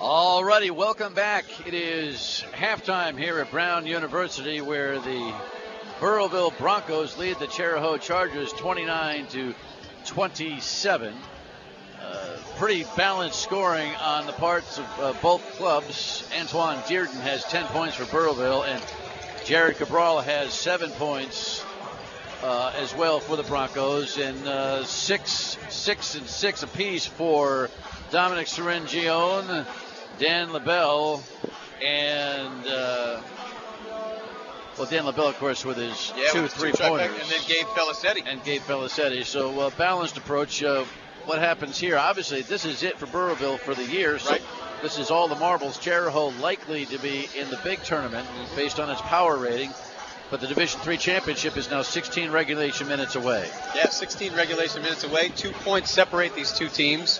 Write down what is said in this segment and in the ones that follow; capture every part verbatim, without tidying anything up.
Alrighty, welcome back. It is halftime here at Brown University, where the Burrillville Broncos lead the Chariho Chargers twenty-nine to twenty-seven. Uh, pretty balanced scoring on the parts of uh, both clubs. Antoine Dearden has ten points for Burrillville, and Jared Cabral has seven points uh, as well for the Broncos, and uh, six, six and six apiece for Dominic Serengione, Dan LaBelle, and uh, well, Dan LaBelle, of course, with his yeah, two with three-pointers. And then Gabe Felicetti. And Gabe Felicetti. So uh, balanced approach. Uh, what happens here? Obviously, this is it for Burrillville for the year. So right. This is all the marbles. Chariho likely to be in the big tournament based on its power rating. But the Division three championship is now sixteen regulation minutes away. Yeah, sixteen regulation minutes away. Two points separate these two teams.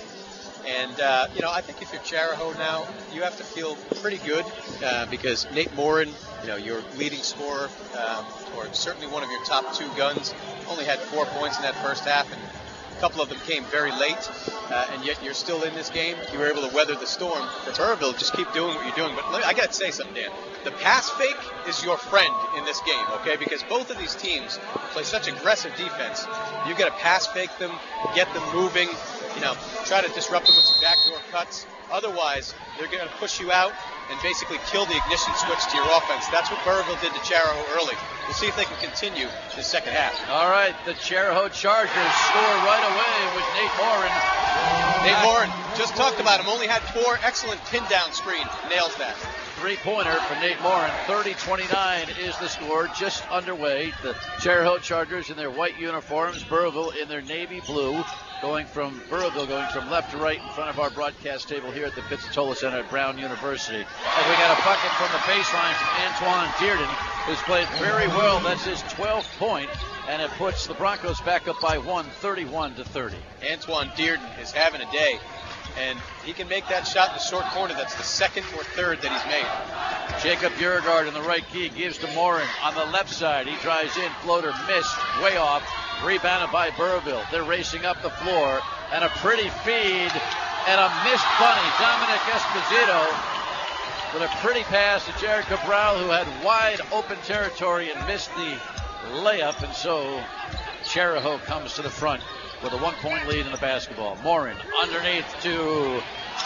And, uh, you know, I think if you're Chariho now, you have to feel pretty good uh, because Nate Morin, you know, your leading scorer, um, or certainly one of your top two guns, only had four points in that first half, and a couple of them came very late, uh, and yet you're still in this game. You were able to weather the storm. For Burrillville, just keep doing what you're doing. But let me, I got to say something, Dan. The pass fake is your friend in this game, okay? Because both of these teams play such aggressive defense. You got to pass fake them, get them moving, you know, try to disrupt them with some backdoor cuts. Otherwise, they're going to push you out and basically kill the ignition switch to your offense. That's what Burrillville did to Chariho early. We'll see if they can continue the second half. All right, the Chariho Chargers score right away with Nate Morin. Nate Morin, just talked about him, only had four. Excellent pin down screen. Nails that. Three-pointer for Nate Morin. thirty twenty-nine is the score, just underway. The Chariho Chargers in their white uniforms, Burrillville in their navy blue, going from Burrillville going from left to right in front of our broadcast table here at the Pizzatola Center at Brown University. And we got a bucket from the baseline from Antoine Dearden, who's played very well. That's his twelfth point, and it puts the Broncos back up by one, thirty-one to thirty. Antoine Dearden is having a day, and he can make that shot in the short corner. That's the second or third that he's made. Jacob Beauregard in the right key gives to Morin on the left side. He drives in, floater missed, way off. Rebounded by Burrillville. They're racing up the floor, and a pretty feed and a missed bunny. Dominic Esposito with a pretty pass to Jared Cabral, who had wide open territory and missed the layup, and so Chariho comes to the front with a one-point lead in the basketball. Morin underneath to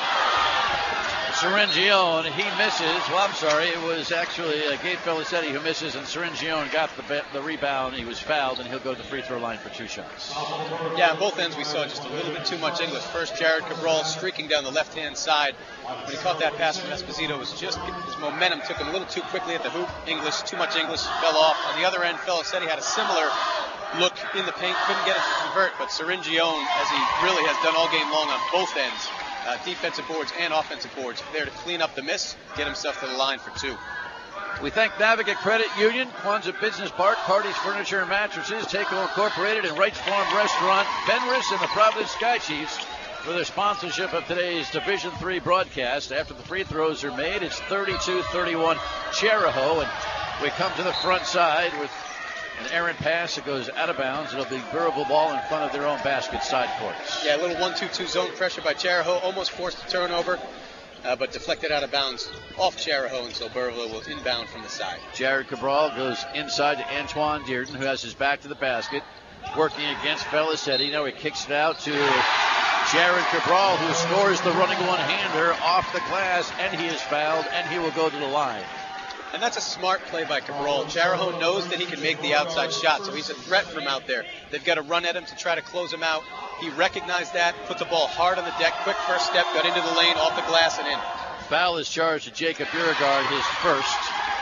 Serengione. He misses. Well, I'm sorry. It was actually uh, Gabe Felicetti who misses, and Serengione got the be- the rebound. He was fouled, and he'll go to the free throw line for two shots. Yeah, on both ends we saw just a little bit too much English. First, Jared Cabral streaking down the left-hand side. When he caught that pass from Esposito, it was just his momentum took him a little too quickly at the hoop. English, too much English, fell off. On the other end, Felicetti had a similar look in the paint, couldn't get it to convert, but Serengione, as he really has done all game long on both ends, Uh, defensive boards and offensive boards, there to clean up the miss, get himself to the line for two. We thank Navigate Credit Union, Kwanzaa Business Park, Parties Furniture and Mattresses, Takeo Incorporated, and Wrights Farm Restaurant, Benris, and the Providence Sky Chiefs for their sponsorship of today's Division three broadcast. After the free throws are made, it's thirty-two thirty-one Chariho, and we come to the front side with an errant pass that goes out of bounds. It'll be Burrillville ball in front of their own basket side courts. Yeah, a little one two two zone pressure by Chariho, almost forced a turnover, uh, but deflected out of bounds off Chariho, and so Burrillville will inbound from the side. Jared Cabral goes inside to Antoine Dearden, who has his back to the basket, working against Felicetti. Now he kicks it out to Jared Cabral, who scores the running one-hander off the glass, and he is fouled, and he will go to the line. And that's a smart play by Cabral. Chariho knows that he can make the outside shot, so he's a threat from out there. They've got to run at him to try to close him out. He recognized that, put the ball hard on the deck, quick first step, got into the lane, off the glass, and in. Foul is charged to Jacob Beauregard, his first.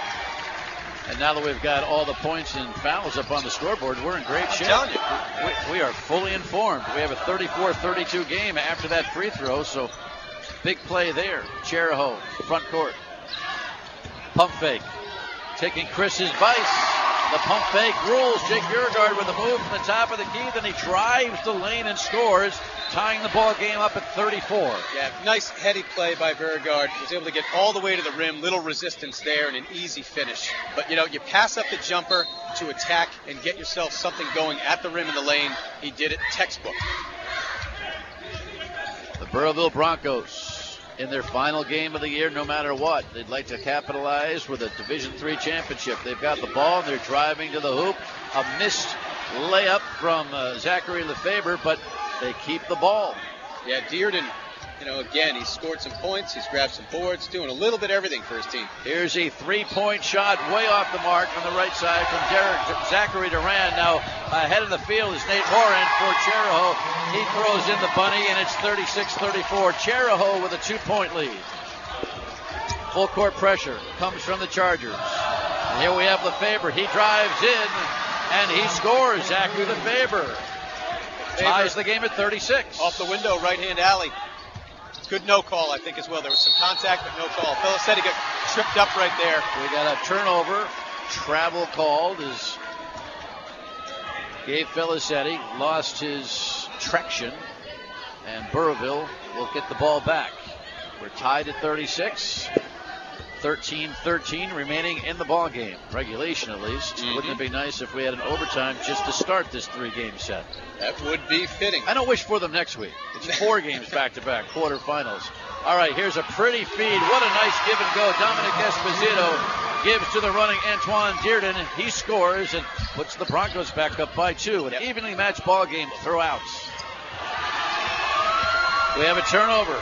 And now that we've got all the points and fouls up on the scoreboard, we're in great shape. I'm telling you. We, we are fully informed. We have a thirty-four thirty-two game after that free throw, so big play there. Chariho, front court. Pump fake. Taking Chris's vice. The pump fake rules. Jake Beauregard with a move from the top of the key. Then he drives the lane and scores, tying the ball game up at thirty-four. Yeah, nice heady play by Beauregard. Was able to get all the way to the rim. Little resistance there and an easy finish. But, you know, you pass up the jumper to attack and get yourself something going at the rim in the lane. He did it textbook. The Burrillville Broncos in their final game of the year, no matter what. They'd like to capitalize with a Division three championship. They've got the ball, and they're driving to the hoop. A missed layup from uh, Zachary Lefebvre, but they keep the ball. Yeah, Dearden, you know, again, he's scored some points, he's grabbed some boards, doing a little bit of everything for his team. Here's a three-point shot way off the mark from the right side from Derek, Zachary Duran. Now, ahead of the field is Nate Morin for Chariho. He throws in the bunny, and it's thirty-six thirty-four. Chariho with a two-point lead. Full court pressure comes from the Chargers. And here we have Lefebvre. He drives in, and he scores. Zachary Lefebvre ties the game at thirty-six. Off the window, right-hand alley. Good no call, I think, as well. There was some contact, but no call. Felicetti got tripped up right there. We got a turnover. Travel called as Gabe Felicetti lost his traction, and Burrillville will get the ball back. We're tied at thirty-six. thirteen thirteen remaining in the ball game. Regulation, at least. Mm-hmm. Wouldn't it be nice if we had an overtime just to start this three-game set? That would be fitting. I don't wish for them next week. It's four games back-to-back, quarterfinals. All right, here's a pretty feed. What a nice give and go. Dominic Esposito gives to the running Antoine Dearden. He scores and puts the Broncos back up by two. An yep. evenly matched ball game throughout. We have a turnover.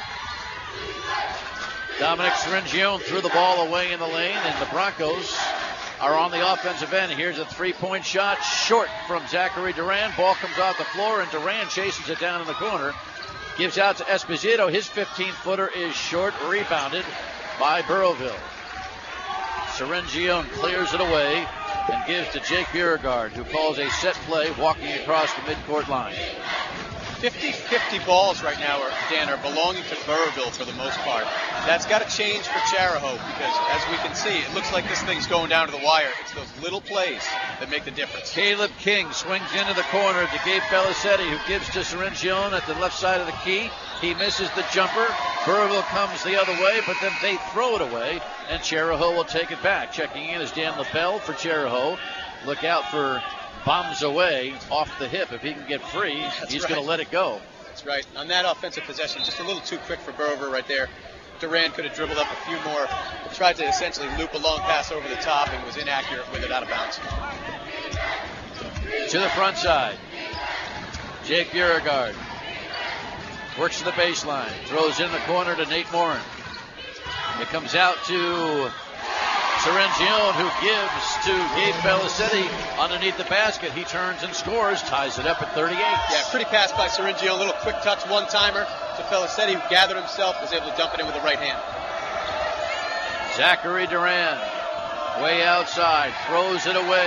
Dominic Syringione threw the ball away in the lane, and the Broncos are on the offensive end. Here's a three-point shot short from Zachary Duran. Ball comes off the floor, and Duran chases it down in the corner. Gives out to Esposito. His fifteen-footer is short, rebounded by Burrillville. Syringione clears it away and gives to Jake Beauregard, who calls a set play walking across the midcourt line. fifty-fifty balls right now, are, Dan, are belonging to Burrillville for the most part. That's got to change for Chariho because, as we can see, it looks like this thing's going down to the wire. It's those little plays that make the difference. Caleb King swings into the corner to Gabe Felicetti, who gives to Syringione at the left side of the key. He misses the jumper. Burrillville comes the other way, but then they throw it away, and Chariho will take it back. Checking in is Dan LaBelle for Chariho. Look out for bombs away off the hip. If he can get free, That's he's right. going to let it go. That's right. On that offensive possession, just a little too quick for Burrillville right there. Duran could have dribbled up a few more. Tried to essentially loop a long pass over the top and was inaccurate with it out of bounds. To the front side. Jake Beauregard works to the baseline. Throws in the corner to Nate Morin. It comes out to Syringione, who gives to Gabe Felicetti underneath the basket. He turns and scores, ties it up at thirty-eight. Yeah, pretty pass by Syringione. A little quick touch one-timer to Felicetti, who gathered himself, was able to dump it in with the right hand. Zachary Duran, way outside, throws it away.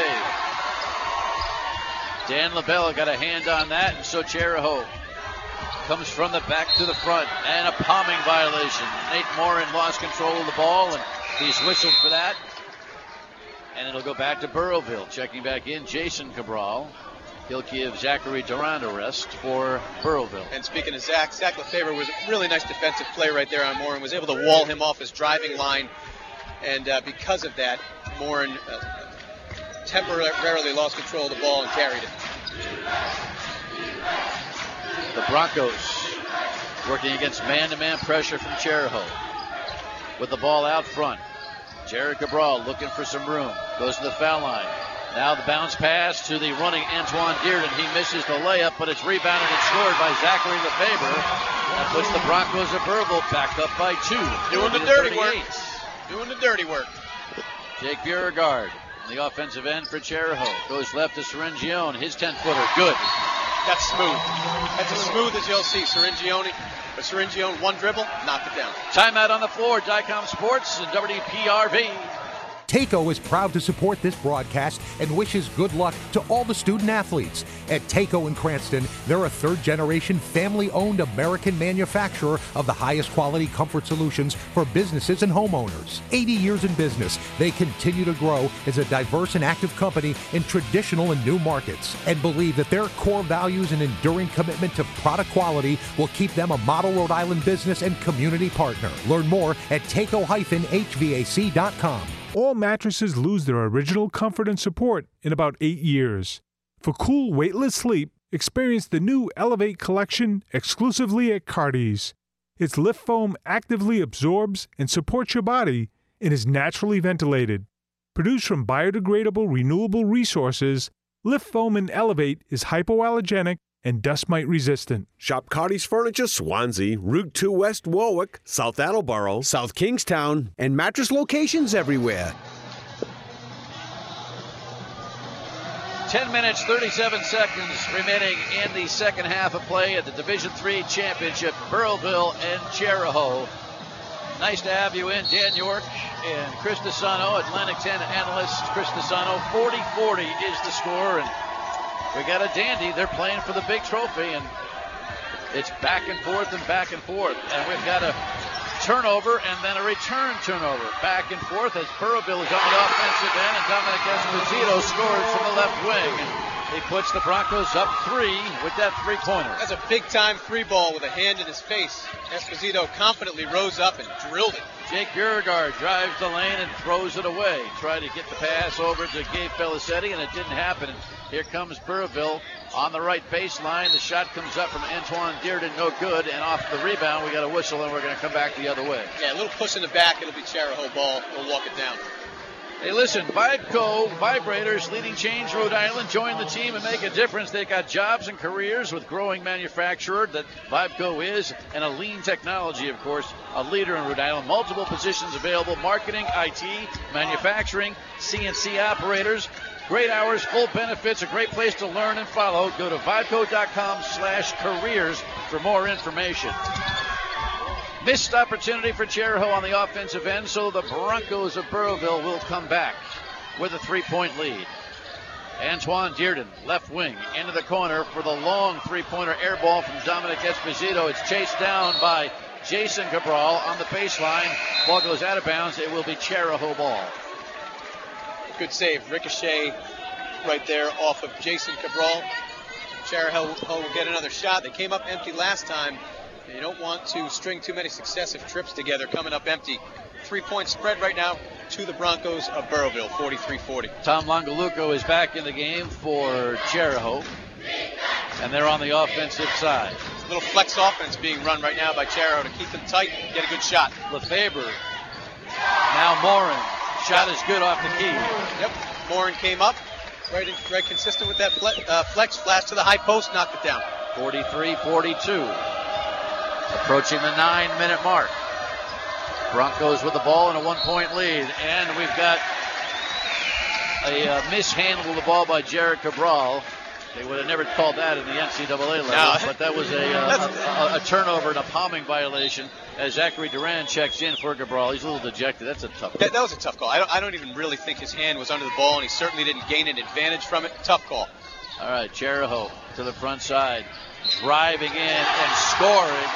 Dan LaBelle got a hand on that, and so Chariho comes from the back to the front, and a palming violation. Nate Morin lost control of the ball, and he's whistled for that. And it'll go back to Burrillville. Checking back in, Jason Cabral. He'll give Zachary Duran a rest for Burrillville. And speaking of Zach, Zach Lefebvre was a really nice defensive play right there on Morin. Was able to wall him off his driving line. And uh, because of that, Morin uh, temporarily lost control of the ball and carried it. The Broncos working against man-to-man pressure from Chariho. With the ball out front. Jared Cabral looking for some room. Goes to the foul line. Now the bounce pass to the running Antoine Dearden. He misses the layup, but it's rebounded and scored by Zachary Lefebvre. That puts the Broncos of Burrillville back up by two. Doing the dirty work. Doing the dirty work. Jake Beauregard on the offensive end for Chariho. Goes left to Syringione. His ten-footer, good. That's smooth. That's as smooth as you'll see. Syringione, or Syringione, one dribble, knocked it down. Timeout on the floor. Dicom Sports and W P R V. Taco is proud to support this broadcast and wishes good luck to all the student athletes. At Taco in Cranston, they're a third-generation, family-owned American manufacturer of the highest quality comfort solutions for businesses and homeowners. eighty years in business, they continue to grow as a diverse and active company in traditional and new markets, and believe that their core values and enduring commitment to product quality will keep them a model Rhode Island business and community partner. Learn more at taco dash H V A C dot com. All mattresses lose their original comfort and support in about eight years. For cool, weightless sleep, experience the new Elevate collection exclusively at Cardi's. Its lift foam actively absorbs and supports your body and is naturally ventilated. Produced from biodegradable, renewable resources, Lift Foam and Elevate is hypoallergenic and dust mite resistant. Shop Cardi's Furniture, Swansea, Route two West, Warwick, South Attleboro, South Kingstown, and mattress locations everywhere. ten minutes, thirty-seven seconds remaining in the second half of play at the Division three Championship, Burrillville and Chariho. Nice to have you in, Dan York and Chris DeSano, Atlantic ten analyst Chris DeSano. forty forty is the score, and we got a dandy. They're playing for the big trophy, and it's back and forth and back and forth. And we've got a turnover and then a return turnover. Back and forth as Burrillville is on the offensive end, and Dominic Esposito scores from the left wing. And he puts the Broncos up three with that three-pointer. That's a big-time three ball with a hand in his face. Esposito confidently rose up and drilled it. Jake Beauregard drives the lane and throws it away. Tried to get the pass over to Gabe Felicetti, and it didn't happen. And here comes Burrillville on the right baseline. The shot comes up from Antoine Dearden, no good. And off the rebound, we got a whistle, and we're going to come back the other way. Yeah, a little push in the back. It'll be Chariho ball. We'll walk it down. Hey, listen, Vibeco Vibrators, leading change Rhode Island. Join the team and make a difference. They've got jobs and careers with growing manufacturer that Vibeco is, and a lean technology, of course, a leader in Rhode Island. Multiple positions available: marketing, I T, manufacturing, C N C operators. Great hours, full benefits, a great place to learn and follow. Go to vibeco.com slash careers for more information. Missed opportunity for Chariho on the offensive end, so the Broncos of Burrillville will come back with a three-point lead. Antoine Dearden, left wing, into the corner for the long three-pointer air ball from Dominic Esposito. It's chased down by Jason Cabral on the baseline. Ball goes out of bounds. It will be Chariho ball. Good save. Ricochet right there off of Jason Cabral. Chariho will get another shot. They came up empty last time. You don't want to string too many successive trips together coming up empty. Three-point spread right now to the Broncos of Burrillville, forty-three forty. Tom Longaluco is back in the game for Chariho, and they're on the offensive side. A little flex offense being run right now by Chariho to keep them tight and get a good shot. Lefebvre. Now Morin. Shot is good off the key. Yep. Morin came up, right, in, right consistent with that flex, uh, flex flash to the high post, knocked it down. forty-three forty-two. Approaching the nine-minute mark. Broncos with the ball and a one-point lead. And we've got a uh, mishandle of the ball by Jared Cabral. They would have never called that in the N C double A level, no. But that was a, uh, a, a turnover and a palming violation as Zachary Duran checks in for Cabral. He's a little dejected. That's a tough call. That, that was a tough call. I don't, I don't even really think his hand was under the ball, and he certainly didn't gain an advantage from it. Tough call. All right, Chariho to the front side. Driving in and scoring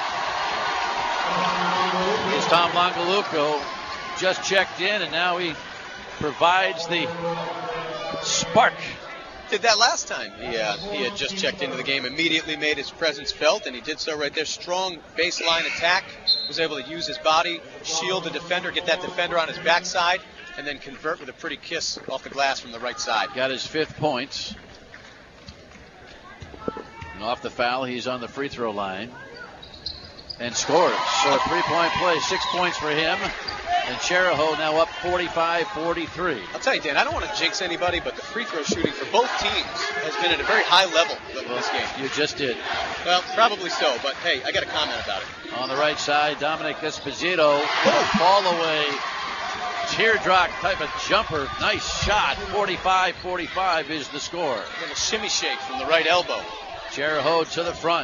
is Tom Longaluco. Just checked in, and now he provides the spark. Did that last time. He, uh, he had just checked into the game, immediately made his presence felt, and he did so right there. Strong baseline attack, was able to use his body, shield the defender, get that defender on his backside, and then convert with a pretty kiss off the glass from the right side. Got his fifth points. And off the foul, he's on the free throw line and scores. So a three-point play, six points for him. And Chariho now up forty-five forty-three. I'll tell you, Dan, I don't want to jinx anybody, but the free throw shooting for both teams has been at a very high level in well, this game. You just did. Well, probably so, but hey, I got a comment about it. On the right side, Dominic Esposito, little fall away, teardrop type of jumper. Nice shot. forty-five forty-five is the score. A little shimmy shake from the right elbow. Chariho to the front.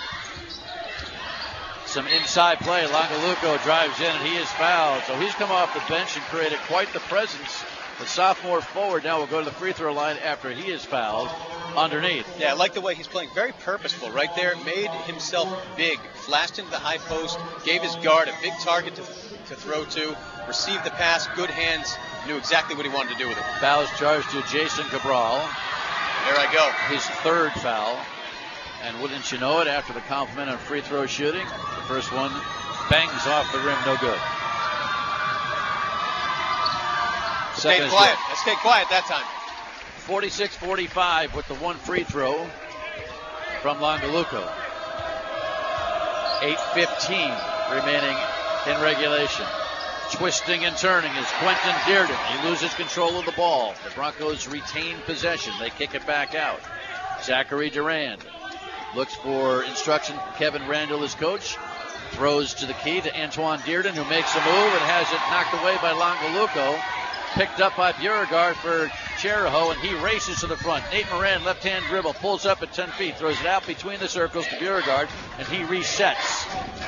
Some inside play. Longaluco drives in, and he is fouled. So he's come off the bench and created quite the presence. The sophomore forward now will go to the free throw line after he is fouled underneath. Yeah, I like the way he's playing. Very purposeful right there. Made himself big. Flashed into the high post. Gave his guard a big target to, to throw to. Received the pass. Good hands. Knew exactly what he wanted to do with it. Fouls charged to Jason Cabral. There I go. His third foul. And wouldn't you know it, after the compliment on free throw shooting, the first one bangs off the rim, no good. Stayed quiet. I stayed quiet that time. forty-six forty-five with the one free throw from Longaluco. eight fifteen remaining in regulation. Twisting and turning is Quentin Dearden. He loses control of the ball. The Broncos retain possession. They kick it back out. Zachary Durand looks for instruction from Kevin Randall, his coach. Throws to the key to Antoine Dearden, who makes a move and has it knocked away by Longaluco. Picked up by Beauregard for Chariho, and he races to the front. Nate Moran, left-hand dribble, pulls up at ten feet, throws it out between the circles to Beauregard, and he resets.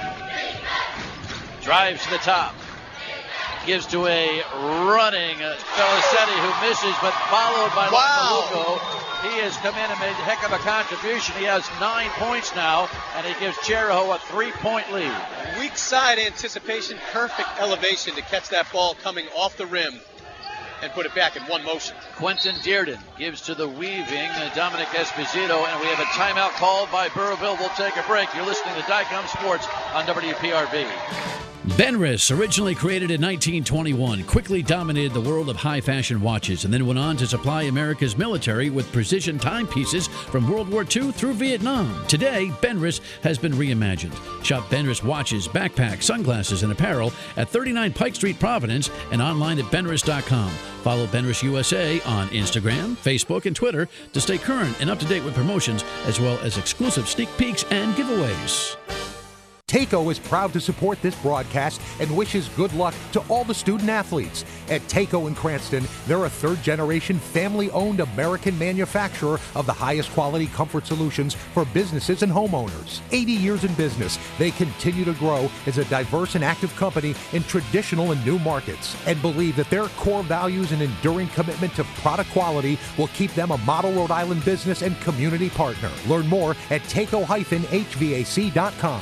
Drives to the top. Gives to a running Felicetti, who misses, but followed by wow. Longaluco. He has come in and made a heck of a contribution. He has nine points now, and he gives Chariho a three-point lead. Weak side anticipation, perfect elevation to catch that ball coming off the rim and put it back in one motion. Quentin Dearden gives to the weaving uh, Dominic Esposito, and we have a timeout called by Burrowville. We'll take a break. You're listening to Dicom Sports on W P R V. Benris, originally created in nineteen twenty-one, quickly dominated the world of high fashion watches and then went on to supply America's military with precision timepieces from World War Two through Vietnam. Today, Benris has been reimagined. Shop Benris watches, backpacks, sunglasses, and apparel at thirty-nine Pike Street, Providence, and online at benris dot com. Follow Benris U S A on Instagram, Facebook, and Twitter to stay current and up to date with promotions, as well as exclusive sneak peeks and giveaways. Taco is proud to support this broadcast and wishes good luck to all the student athletes. At Taco in Cranston, they're a third-generation, family-owned American manufacturer of the highest quality comfort solutions for businesses and homeowners. eighty years in business, they continue to grow as a diverse and active company in traditional and new markets, and believe that their core values and enduring commitment to product quality will keep them a model Rhode Island business and community partner. Learn more at taco dash h v a c dot com.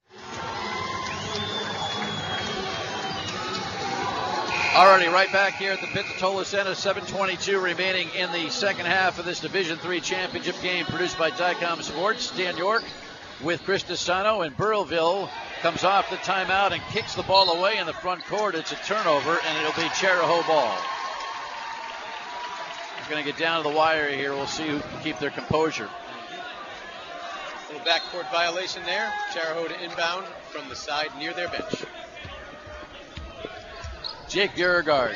Alrighty, right back here at the Pitts-Tola Center, seven twenty-two remaining in the second half of this Division three championship game produced by Dicom Sports. Dan York with Chris Desano, and Burrillville comes off the timeout and kicks the ball away in the front court. It's a turnover, and it'll be Chariho ball. He's going to get down to the wire here. We'll see who can keep their composure. Little backcourt violation there. Chariho to inbound from the side near their bench. Jake Beauregard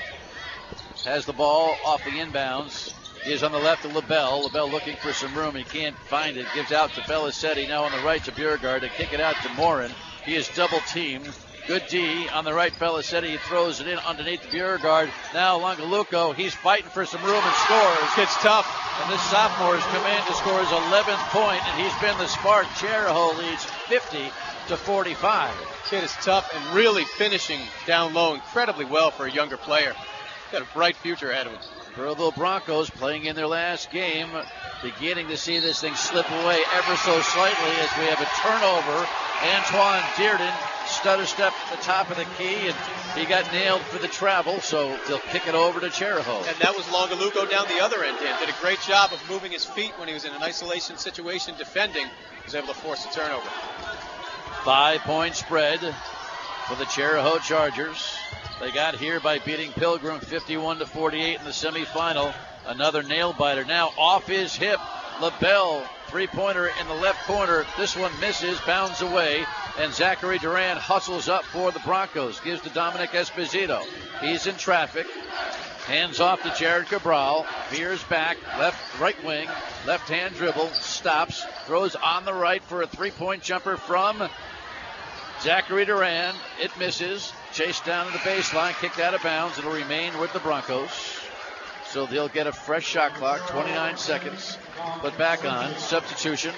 has the ball off the inbounds. He is on the left of LaBelle. LaBelle looking for some room. He can't find it. Gives out to Felicetti. Now on the right to Beauregard. To kick it out to Morin. He is double teamed. Good D on the right. Felicetti. He throws it in underneath Beauregard. Now Longaluco. He's fighting for some room and scores. It's tough. And this sophomore has come in to score his eleventh point, and he's been the spark. Chariho leads fifty to forty-five. Kid is tough and really finishing down low incredibly well for a younger player. Got a bright future ahead of him. Burrillville Broncos playing in their last game, beginning to see this thing slip away ever so slightly as we have a turnover. Antoine Dearden stutter step at the top of the key, and he got nailed for the travel, so they'll kick it over to Chariho. And that was Longaluco down the other end. Dan did a great job of moving his feet when he was in an isolation situation defending. He was able to force a turnover. Five-point spread for the Chariho Chargers. They got here by beating Pilgrim fifty-one to forty-eight in the semifinal. Another nail-biter now off his hip. LaBelle, three-pointer in the left corner. This one misses, bounds away, and Zachary Durand hustles up for the Broncos. Gives to Dominic Esposito. He's in traffic. Hands off to Jared Cabral. Veers back, left, right wing, left-hand dribble, stops, throws on the right for a three-point jumper from Zachary Durand. It misses. Chased down to the baseline, kicked out of bounds. It'll remain with the Broncos. So they'll get a fresh shot clock, twenty-nine seconds. Put back on. Substitution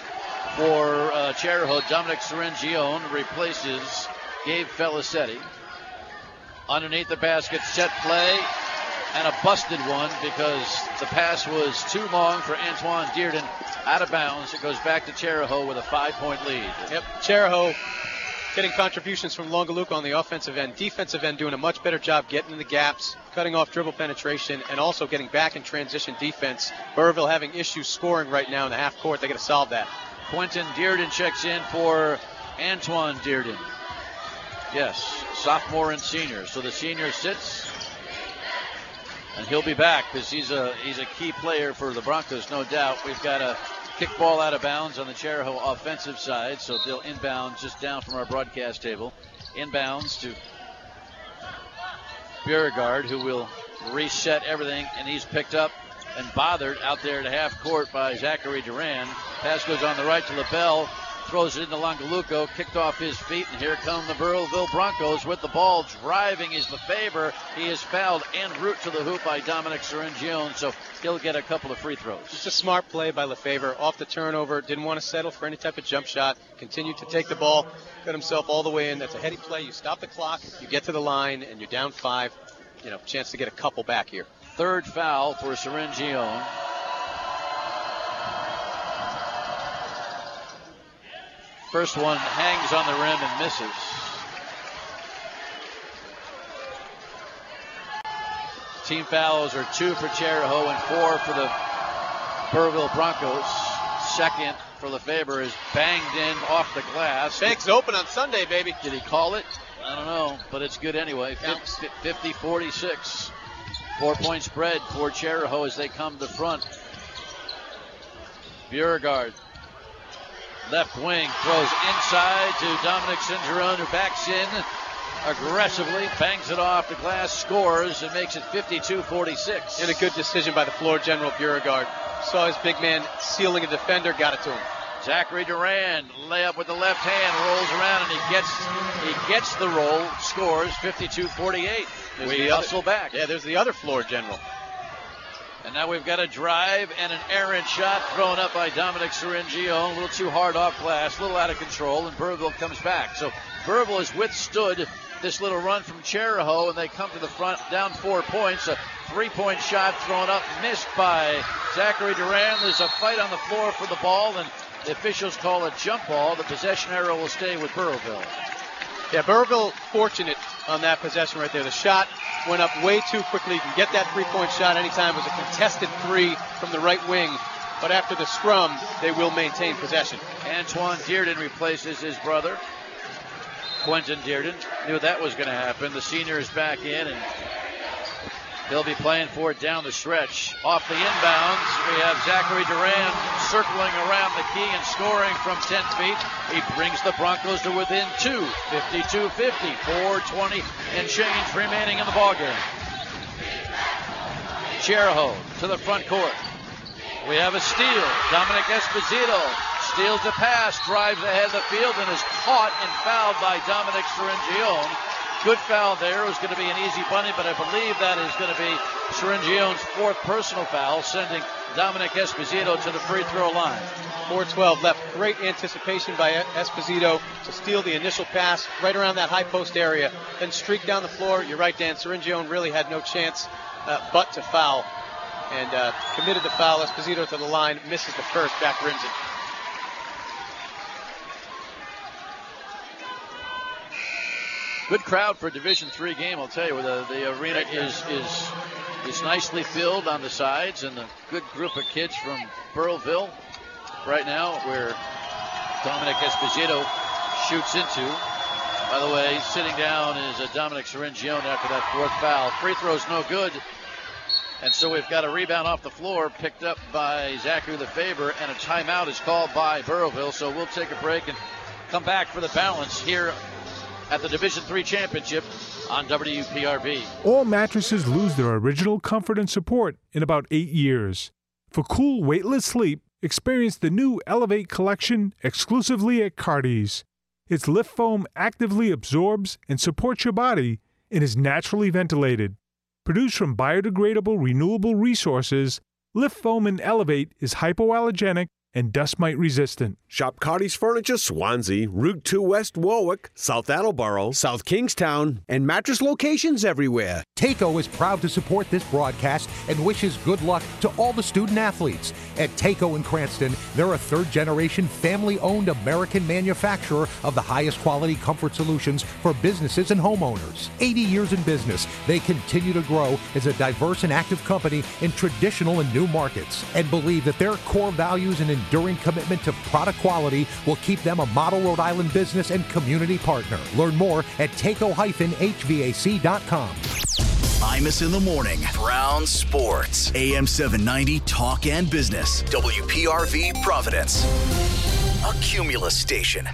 for uh, Chariho. Dominic Serengione replaces Gabe Felicetti. Underneath the basket, set play, and a busted one because the pass was too long for Antoine Dearden. Out of bounds. It goes back to Chariho with a five-point lead. Yep, Chariho getting contributions from Longaluco on the offensive end. Defensive end doing a much better job getting in the gaps, cutting off dribble penetration, and also getting back in transition defense. Burrillville having issues scoring right now in the half court. They got to solve that. Quentin Dearden checks in for Antoine Dearden. Yes, sophomore and senior. So the senior sits, and he'll be back because he's a he's a key player for the Broncos, no doubt. We've got a Kick ball out of bounds on the Chariho offensive side, so they'll inbound just down from our broadcast table. Inbounds to Beauregard, who will reset everything, and he's picked up and bothered out there at half court by Zachary Duran. Pass goes on the right to LaBelle, throws it into Longaluco, kicked off his feet, and here come the Burrillville Broncos with the ball. Driving is LeFevre. He is fouled en route to the hoop by Dominic Serengione, so he'll get a couple of free throws. Just a smart play by LeFevre. Off the turnover, didn't want to settle for any type of jump shot, continued to take the ball, got himself all the way in. That's a heady play. You stop the clock, you get to the line, and you're down five. You know, chance to get a couple back here. Third foul for Serengione. First one hangs on the rim and misses. Team fouls are two for Chariho and four for the Burrillville Broncos. Second for LeFevre is banged in off the glass. Bank's open on Sunday, baby. Did he call it? I don't know, but it's good anyway. fifty forty-six. Four-point spread for Chariho as they come to front. Beauregard, left wing, throws inside to Dominic Serengione, who backs in aggressively, bangs it off the glass, scores, and makes it fifty-two forty-six. And a good decision by the floor general, Beauregard. Saw his big man sealing a defender, got it to him. Zachary Duran, layup with the left hand, rolls around, and he gets he gets the roll, scores fifty-two forty-eight. We hustle back. Yeah, there's the other floor general. And now we've got a drive and an errant shot thrown up by Dominic Serengione. A little too hard off glass, a little out of control, and Burrillville comes back. So Burrillville has withstood this little run from Chariho, and they come to the front down four points. A three-point shot thrown up, missed by Zachary Duran. There's a fight on the floor for the ball, and the officials call a jump ball. The possession arrow will stay with Burrillville. Yeah, Burrillville fortunate on that possession right there. The shot went up way too quickly. You can get that three-point shot anytime. It was a contested three from the right wing. But after the scrum, they will maintain possession. Antoine Dearden replaces his brother, Quentin Dearden. Knew that was going to happen. The senior is back in, and he'll be playing for it down the stretch. Off the inbounds, we have Zachary Duran circling around the key and scoring from ten feet. He brings the Broncos to within two, fifty-two fifty, four twenty and change remaining in the ballgame. Chariho to the front court. We have a steal. Dominic Esposito steals a pass, drives ahead of the field, and is caught and fouled by Dominic Serengione. Good foul there. It was going to be an easy bunny, but I believe that is going to be Serengione's fourth personal foul, sending Dominic Esposito to the free throw line. four twelve left. Great anticipation by Esposito to steal the initial pass right around that high post area, then streak down the floor. You're right, Dan. Serengione really had no chance uh, but to foul, and uh, committed the foul. Esposito to the line, misses the first, back rims it. Good crowd for a Division three game, I'll tell you. The, the arena is is is nicely filled on the sides, and a good group of kids from Burrillville right now, where Dominic Esposito shoots into. By the way, sitting down is a Dominic Serengione after that fourth foul. Free throw's no good, and so we've got a rebound off the floor picked up by Zachary LeFevre, and a timeout is called by Burrillville. So we'll take a break and come back for the balance here at the Division three Championship on W P R B. All mattresses lose their original comfort and support in about eight years. For cool, weightless sleep, experience the new Elevate collection exclusively at Cardi's. Its lift foam actively absorbs and supports your body and is naturally ventilated. Produced from biodegradable, renewable resources, lift foam in Elevate is hypoallergenic and dust mite resistant. Shop Cardi's Furniture, Swansea, Route two West Warwick, South Attleboro, South Kingstown, and mattress locations everywhere. Taco is proud to support this broadcast and wishes good luck to all the student athletes. At Taco in Cranston, they're a third-generation, family-owned American manufacturer of the highest quality comfort solutions for businesses and homeowners. eighty years in business, they continue to grow as a diverse and active company in traditional and new markets, and believe that their core values and enduring commitment to product quality will keep them a model Rhode Island business and community partner. Learn more at taco dash h v a c dot com. Imus in the morning. Brown Sports. A M seven ninety Talk and Business. W P R V Providence. A Cumulus station.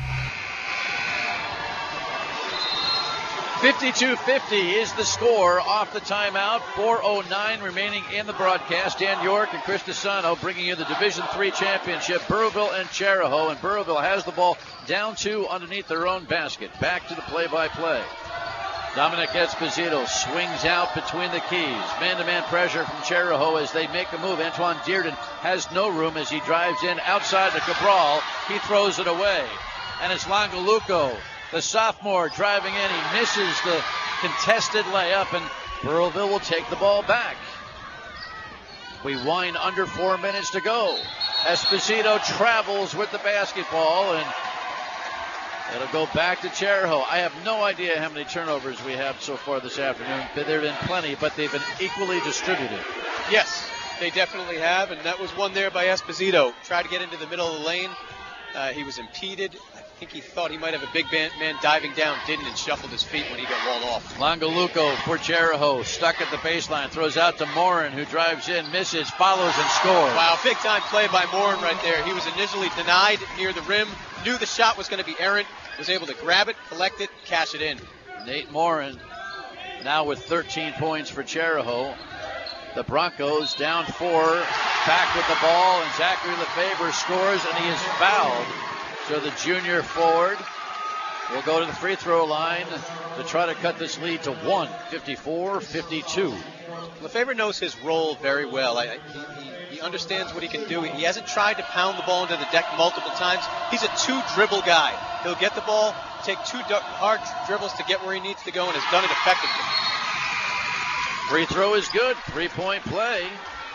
fifty-two fifty is the score off the timeout. four oh nine remaining in the broadcast. Dan York and Chris DeSano bringing you the Division three championship. Burrowville and Chariho. And Burrowville has the ball down two underneath their own basket. Back to the play-by-play. Dominic Esposito swings out between the keys. Man-to-man pressure from Chariho as they make the move. Antoine Dearden has no room as he drives in outside the Cabral. He throws it away. And it's Longaluco, the sophomore, driving in. He misses the contested layup, and Burrowville will take the ball back. We wind under four minutes to go. Esposito travels with the basketball, and it'll go back to Chariho. I have no idea how many turnovers we have so far this afternoon. There have been plenty, but they've been equally distributed. Yes, they definitely have, and that was one there by Esposito. Tried to get into the middle of the lane. Uh, he was impeded. I think he thought he might have a big man, man diving down, didn't, and shuffled his feet when he got walled off. Longaluco for Chariho, stuck at the baseline, throws out to Morin, who drives in, misses, follows, and scores. Wow, big-time play by Morin right there. He was initially denied near the rim, knew the shot was going to be errant, was able to grab it, collect it, cash it in. Nate Morin now with thirteen points for Chariho. The Broncos down four, back with the ball, and Zachary Lefebvre scores, and he is fouled. So the junior forward will go to the free throw line to try to cut this lead to one, fifty-four fifty-two. Lefebvre knows his role very well. I, he, he, he understands what he can do. He hasn't tried to pound the ball into the deck multiple times. He's a two-dribble guy. He'll get the ball, take two hard dribbles to get where he needs to go, and has done it effectively. Free throw is good. Three-point play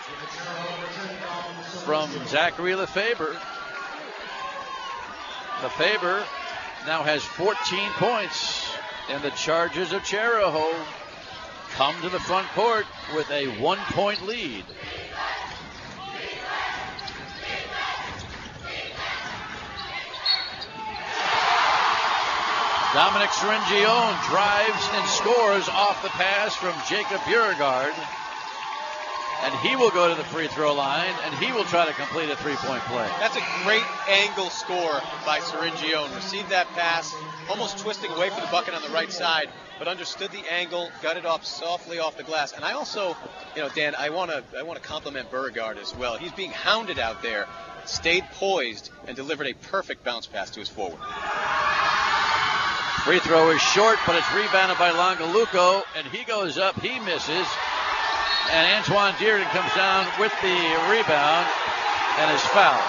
from Zachary Lefebvre. Lefebvre now has fourteen points, and the Chargers of Chariho come to the front court with a one-point lead. Dominic Seringione drives and scores off the pass from Jacob Beauregard. And he will go to the free throw line, and he will try to complete a three-point play. That's a great angle score by Seringione. Received that pass, almost twisting away from the bucket on the right side, but understood the angle, got it off softly off the glass. And I also, you know, Dan, I want to I want to compliment Beauregard as well. He's being hounded out there, stayed poised, and delivered a perfect bounce pass to his forward. Free throw is short, but it's rebounded by Longaluco, and he goes up, he misses. And Antoine Dearden comes down with the rebound and is fouled.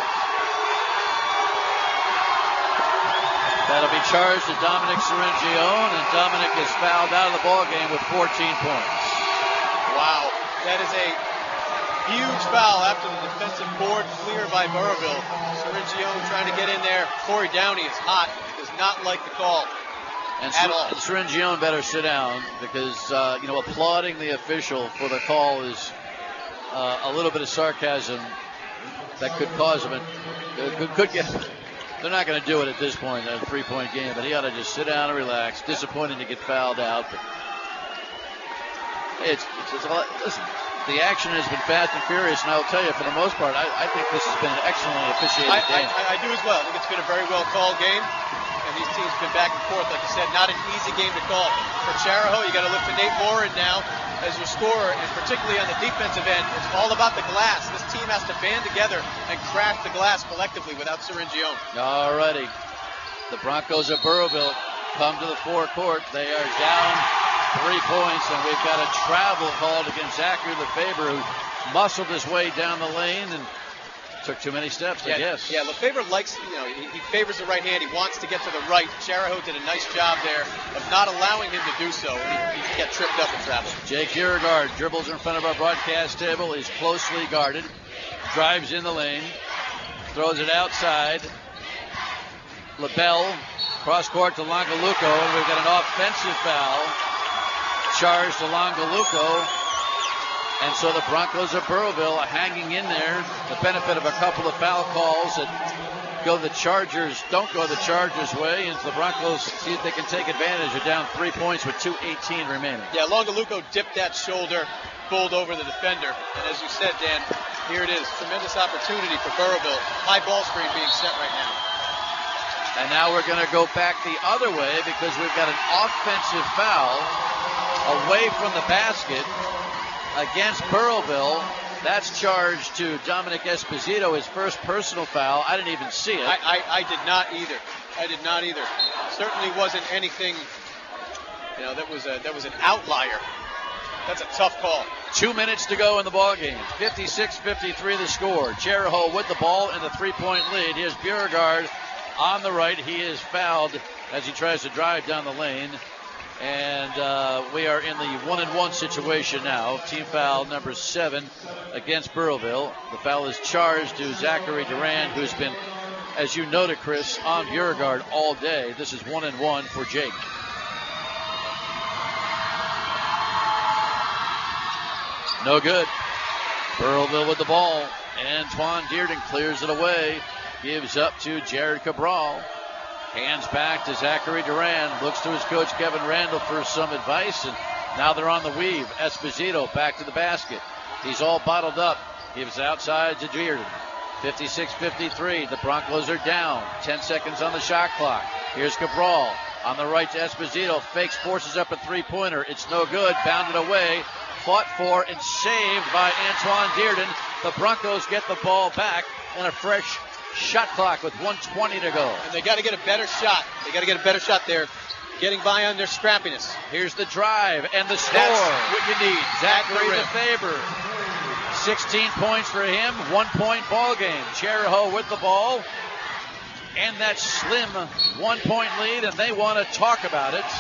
That'll be charged to Dominic Seringione, and Dominic is fouled out of the ballgame with fourteen points. Wow, that is a huge foul after the defensive board clear by Burrowville. Seringione trying to get in there. Corey Downey is hot, does not like the call. And, Ser- and Seringione better sit down because, uh, you know, applauding the official for the call is uh, a little bit of sarcasm that could cause him. It could, could get. They're not going to do it at this point in a three-point game, but he ought to just sit down and relax. Disappointing to get fouled out, but it's, it's, it's a lot. Listen, the action has been fast and furious, and I'll tell you, for the most part, I, I think this has been an excellently officiated I, game. I, I do as well. I think it's been a very well-called game. And these teams have been back and forth, like you said, not an easy game to call. For Chariho, you got to look to Nate Morin now as your scorer, and particularly on the defensive end, it's all about the glass. This team has to band together and crack the glass collectively without Seringione. All righty. The Broncos of Burrowville come to the forecourt. They are down three points, and we've got a travel called against Zachary Lefebvre, who muscled his way down the lane and took too many steps, I yeah, guess. Yeah, Lefebvre likes, you know, he, he favors the right hand. He wants to get to the right. Chariho did a nice job there of not allowing him to do so. He, he got tripped up and traveled. Jake Beauregard dribbles in front of our broadcast table. He's closely guarded. Drives in the lane. Throws it outside. LaBelle, cross court to Longaluco, and we've got an offensive foul charged to Longaluco. And so the Broncos of Burrowville are hanging in there, the benefit of a couple of foul calls that go the Chargers, don't go the Chargers' way, and the Broncos see if they can take advantage. They're down three points with two eighteen remaining. Yeah, Longaluco dipped that shoulder, bowled over the defender. And as you said, Dan, here it is. Tremendous opportunity for Burrowville. High ball screen being set right now. And now we're going to go back the other way because we've got an offensive foul away from the basket against Burrowville. That's charged to Dominic Esposito, his first personal foul. I didn't even see it. I, I, I did not either. I did not either. Certainly wasn't anything, you know, that was a, that was an outlier. That's a tough call. Two minutes to go in the ball game. fifty-six fifty-three the score. Chariho with the ball and the three-point lead. Here's Beauregard on the right. He is fouled as he tries to drive down the lane. And uh, we are in the one and one situation now. Team foul number seven against Burrowville. The foul is charged to Zachary Duran, who's been, as you noted, Chris, on Beauregard all day. This is one and one for Jake. No good. Burrowville with the ball. Antoine Dearden clears it away. Gives up to Jared Cabral. Hands back to Zachary Duran. Looks to his coach, Kevin Randall, for some advice. And now they're on the weave. Esposito back to the basket. He's all bottled up. Gives outside to Dearden. fifty-six fifty-three. The Broncos are down. ten seconds on the shot clock. Here's Cabral. On the right to Esposito. Fakes, forces up a three-pointer. It's no good. Bounded away. Fought for and saved by Antoine Dearden. The Broncos get the ball back and a fresh shot clock with one twenty to go. And they got to get a better shot. They got to get a better shot there. Getting by on their scrappiness. Here's the drive and the score. That's what you need. Zachary Lefebvre. sixteen points for him. One point ball game. Chariho with the ball. And that slim one point lead, and they want to talk about it.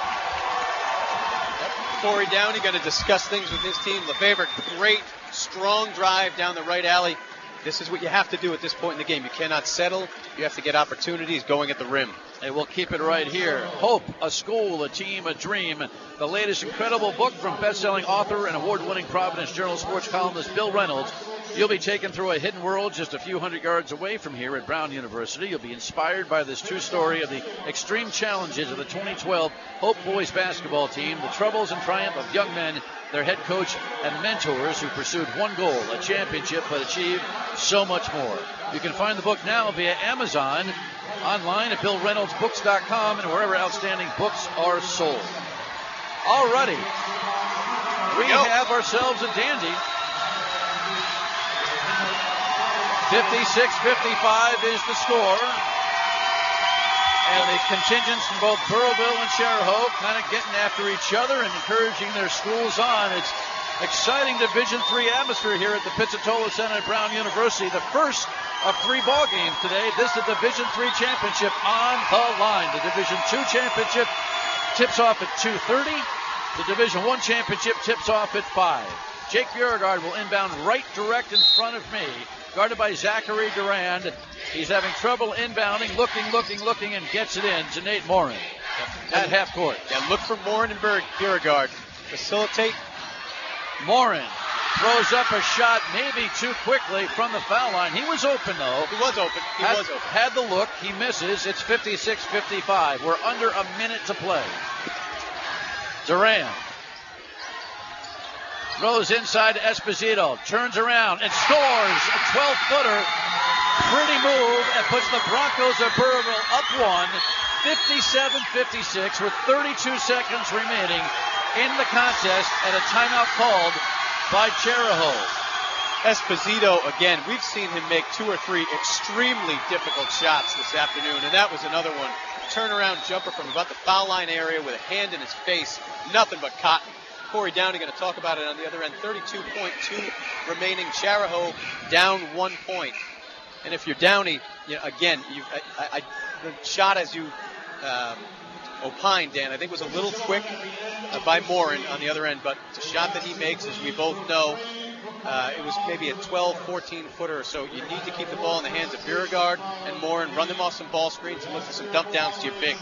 Corey Downey going to discuss things with his team. Lefebvre, great, strong drive down the right alley. This is what you have to do at this point in the game. You cannot settle. You have to get opportunities going at the rim. And we'll keep it right here. Hope, a school, a team, a dream. The latest incredible book from best-selling author and award-winning Providence Journal sports columnist Bill Reynolds. You'll be taken through a hidden world just a few hundred yards away from here at Brown University. You'll be inspired by this true story of the extreme challenges of the twenty twelve Hope Boys basketball team, the troubles and triumph of young men, their head coach, and mentors who pursued one goal, a championship, but achieved so much more. You can find the book now via Amazon, online at bill reynolds books dot com, and wherever outstanding books are sold. Alrighty, we have ourselves a dandy. fifty-six fifty-five is the score. And the contingents from both Burrowville and Chariho kind of getting after each other and encouraging their schools on. It's exciting Division three atmosphere here at the Pizzatola Center at Brown University. The first of three ball games today. This is the Division three championship on the line. The Division two championship tips off at two thirty. The Division one championship tips off at five. Jake Beauregard will inbound right direct in front of me, guarded by Zachary Durand. He's having trouble inbounding, looking, looking, looking, and gets it in to Nate Morin at half court. Yeah, look for Morin and Beauregard. Facilitate. Morin throws up a shot maybe too quickly from the foul line. He was open, though. He was open. He had, was open. Had the look. He misses. It's fifty-six fifty-five. We're under a minute to play. Durand throws inside to Esposito, turns around and scores a twelve-footer. Pretty move and puts the Broncos of Burrowville up one, fifty-seven fifty-six with thirty-two seconds remaining in the contest and a timeout called by Chariho. Esposito, again, we've seen him make two or three extremely difficult shots this afternoon, and that was another one. Turnaround jumper from about the foul line area with a hand in his face, nothing but cotton. Corey Downey going to talk about it on the other end. thirty-two point two remaining. Chariho down one point. And if you're Downey, you know, again, you, I, I, the shot as you um, opined, Dan, I think was a little quick uh, by Morin on the other end. But the shot that he makes, as we both know, uh, it was maybe a twelve, fourteen footer or so. You need to keep the ball in the hands of Beauregard and Morin, run them off some ball screens and look for some dump downs to your bigs.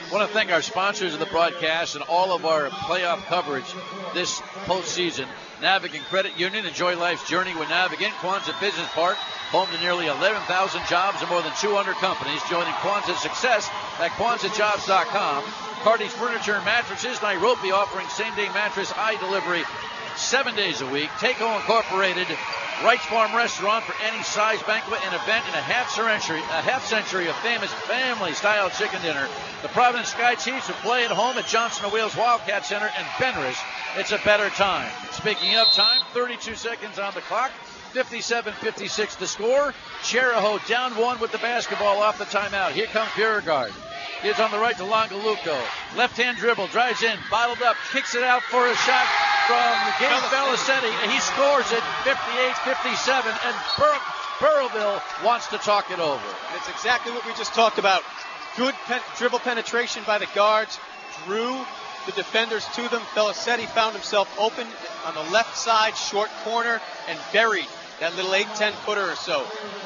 I want to thank our sponsors of the broadcast and all of our playoff coverage this postseason. Navigant Credit Union, enjoy life's journey with Navigant. Quonset Business Park, home to nearly eleven thousand jobs and more than two hundred companies. Joining Quonset's success at Quonset Jobs dot com. Cardi's Furniture and Mattresses, Nairobi, offering same-day mattress eye delivery seven days a week. Takeo Incorporated, Wright's Farm Restaurant for any size banquet and event in a half century, a half century of famous family-style chicken dinner. The Providence Sky Chiefs will play at home at Johnson and Wales Wildcat Center, and Benris. It's a better time. Speaking of time, thirty-two seconds on the clock. fifty-seven fifty-six the score. Chariho down one with the basketball off the timeout. Here comes Beauregard. Gives on the right to Longaluco. Left-hand dribble, drives in, bottled up, kicks it out for a shot from Gabe Felicetti, and he scores it fifty-eight fifty-seven, and Bur- Burrowville wants to talk it over. It's exactly what we just talked about. Good pen- dribble penetration by the guards, drew the defenders to them. Felicetti found himself open on the left side, short corner, and buried that little eight ten footer or so.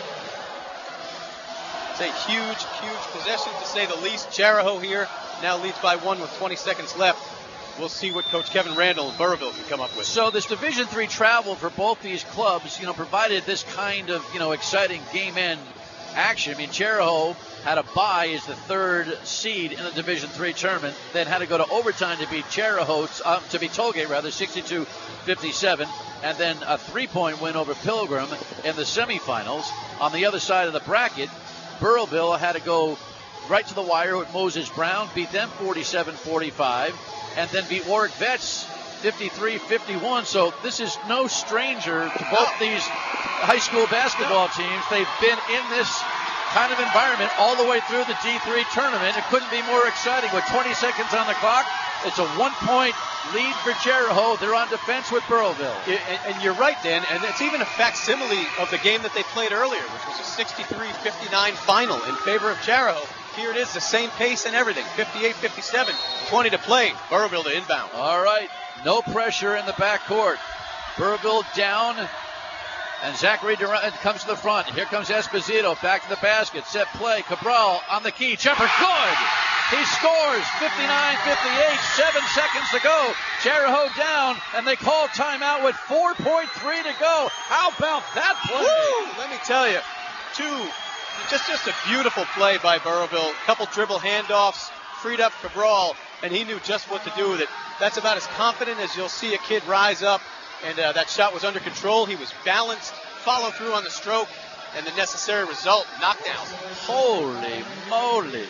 It's a huge, huge possession, to say the least. Chariho here now leads by one with twenty seconds left. We'll see what Coach Kevin Randall and Burrowville can come up with. So this Division three travel for both these clubs, you know, provided this kind of, you know, exciting game-end action. I mean, Chariho had a bye as the third seed in the Division three tournament, then had to go to overtime to beat Chariho, uh, to beat Tollgate rather, sixty-two fifty-seven, and then a three-point win over Pilgrim in the semifinals. On the other side of the bracket, Burrowville had to go right to the wire with Moses Brown, beat them forty-seven forty-five, and then beat Warwick Vets fifty-three fifty-one. So this is no stranger to both these high school basketball teams. They've been in this kind of environment all the way through the D three tournament. It couldn't be more exciting. With twenty seconds on the clock, it's a one-point lead for Chariho. They're on defense with Burrowville. And, and you're right, Dan, and it's even a facsimile of the game that they played earlier, which was a sixty-three fifty-nine final in favor of Chariho. Here it is, the same pace and everything, fifty-eight fifty-seven, twenty to play. Burrowville to inbound. All right, no pressure in the backcourt. Burrowville down, and Zachary Durant comes to the front. Here comes Esposito, back to the basket, set play. Cabral on the key, jumper, good! He scores, fifty-nine fifty-eight, seven seconds to go. Chariho down, and they call timeout with four point three to go. How about that play? Woo! Let me tell you, two, just, just a beautiful play by Burrowville. Couple dribble handoffs, freed up Cabral, and he knew just what to do with it. That's about as confident as you'll see a kid rise up, and uh, that shot was under control. He was balanced, follow through on the stroke, and the necessary result, knockdown. Holy moly.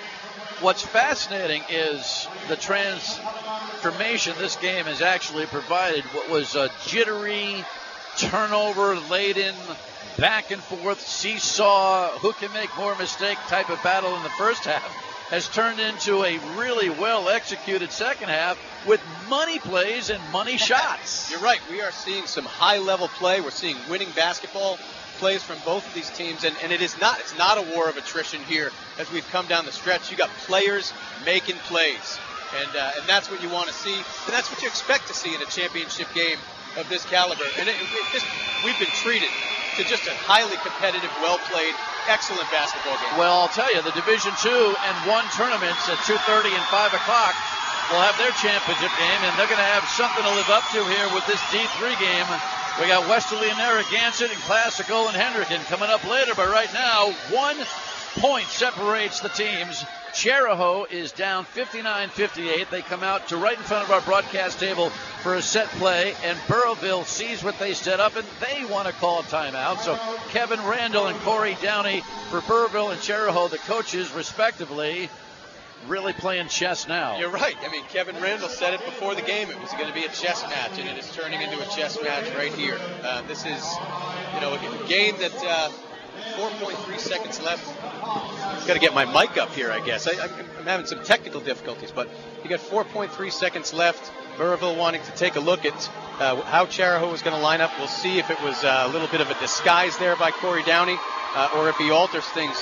What's fascinating is the transformation this game has actually provided. What was a jittery, turnover-laden, back and forth, seesaw, who can make more mistake type of battle in the first half has turned into a really well-executed second half with money plays and money shots. You're right. We are seeing some high-level play. We're seeing winning basketball plays from both of these teams, and, and it is not it's not a war of attrition here as we've come down the stretch. You got players making plays, and uh, and that's what you want to see, and that's what you expect to see in a championship game of this caliber. And it, it just, we've been treated to just a highly competitive, well-played, excellent basketball game. Well, I'll tell you, the Division two and one tournaments at two thirty and five o'clock will have their championship game, and they're going to have something to live up to here with this D three game. We got Westerly and Narragansett and Classical and Hendricken coming up later, but right now, one point separates the teams. Chariho is down fifty-nine fifty-eight. They come out to right in front of our broadcast table for a set play, and Burrowville sees what they set up, and they want to call a timeout. So Kevin Randall and Corey Downey for Burrowville and Chariho, the coaches, respectively, really playing chess now. You're right. I mean, Kevin Randall said it before the game. It was going to be a chess match, and it is turning into a chess match right here. Uh, this is, you know, a game that uh, four point three seconds left. I've got to get my mic up here, I guess. I, I'm having some technical difficulties, but you got four point three seconds left. Burrowville wanting to take a look at uh, how Chariho was going to line up. We'll see if it was uh, a little bit of a disguise there by Corey Downey, uh, or if he alters things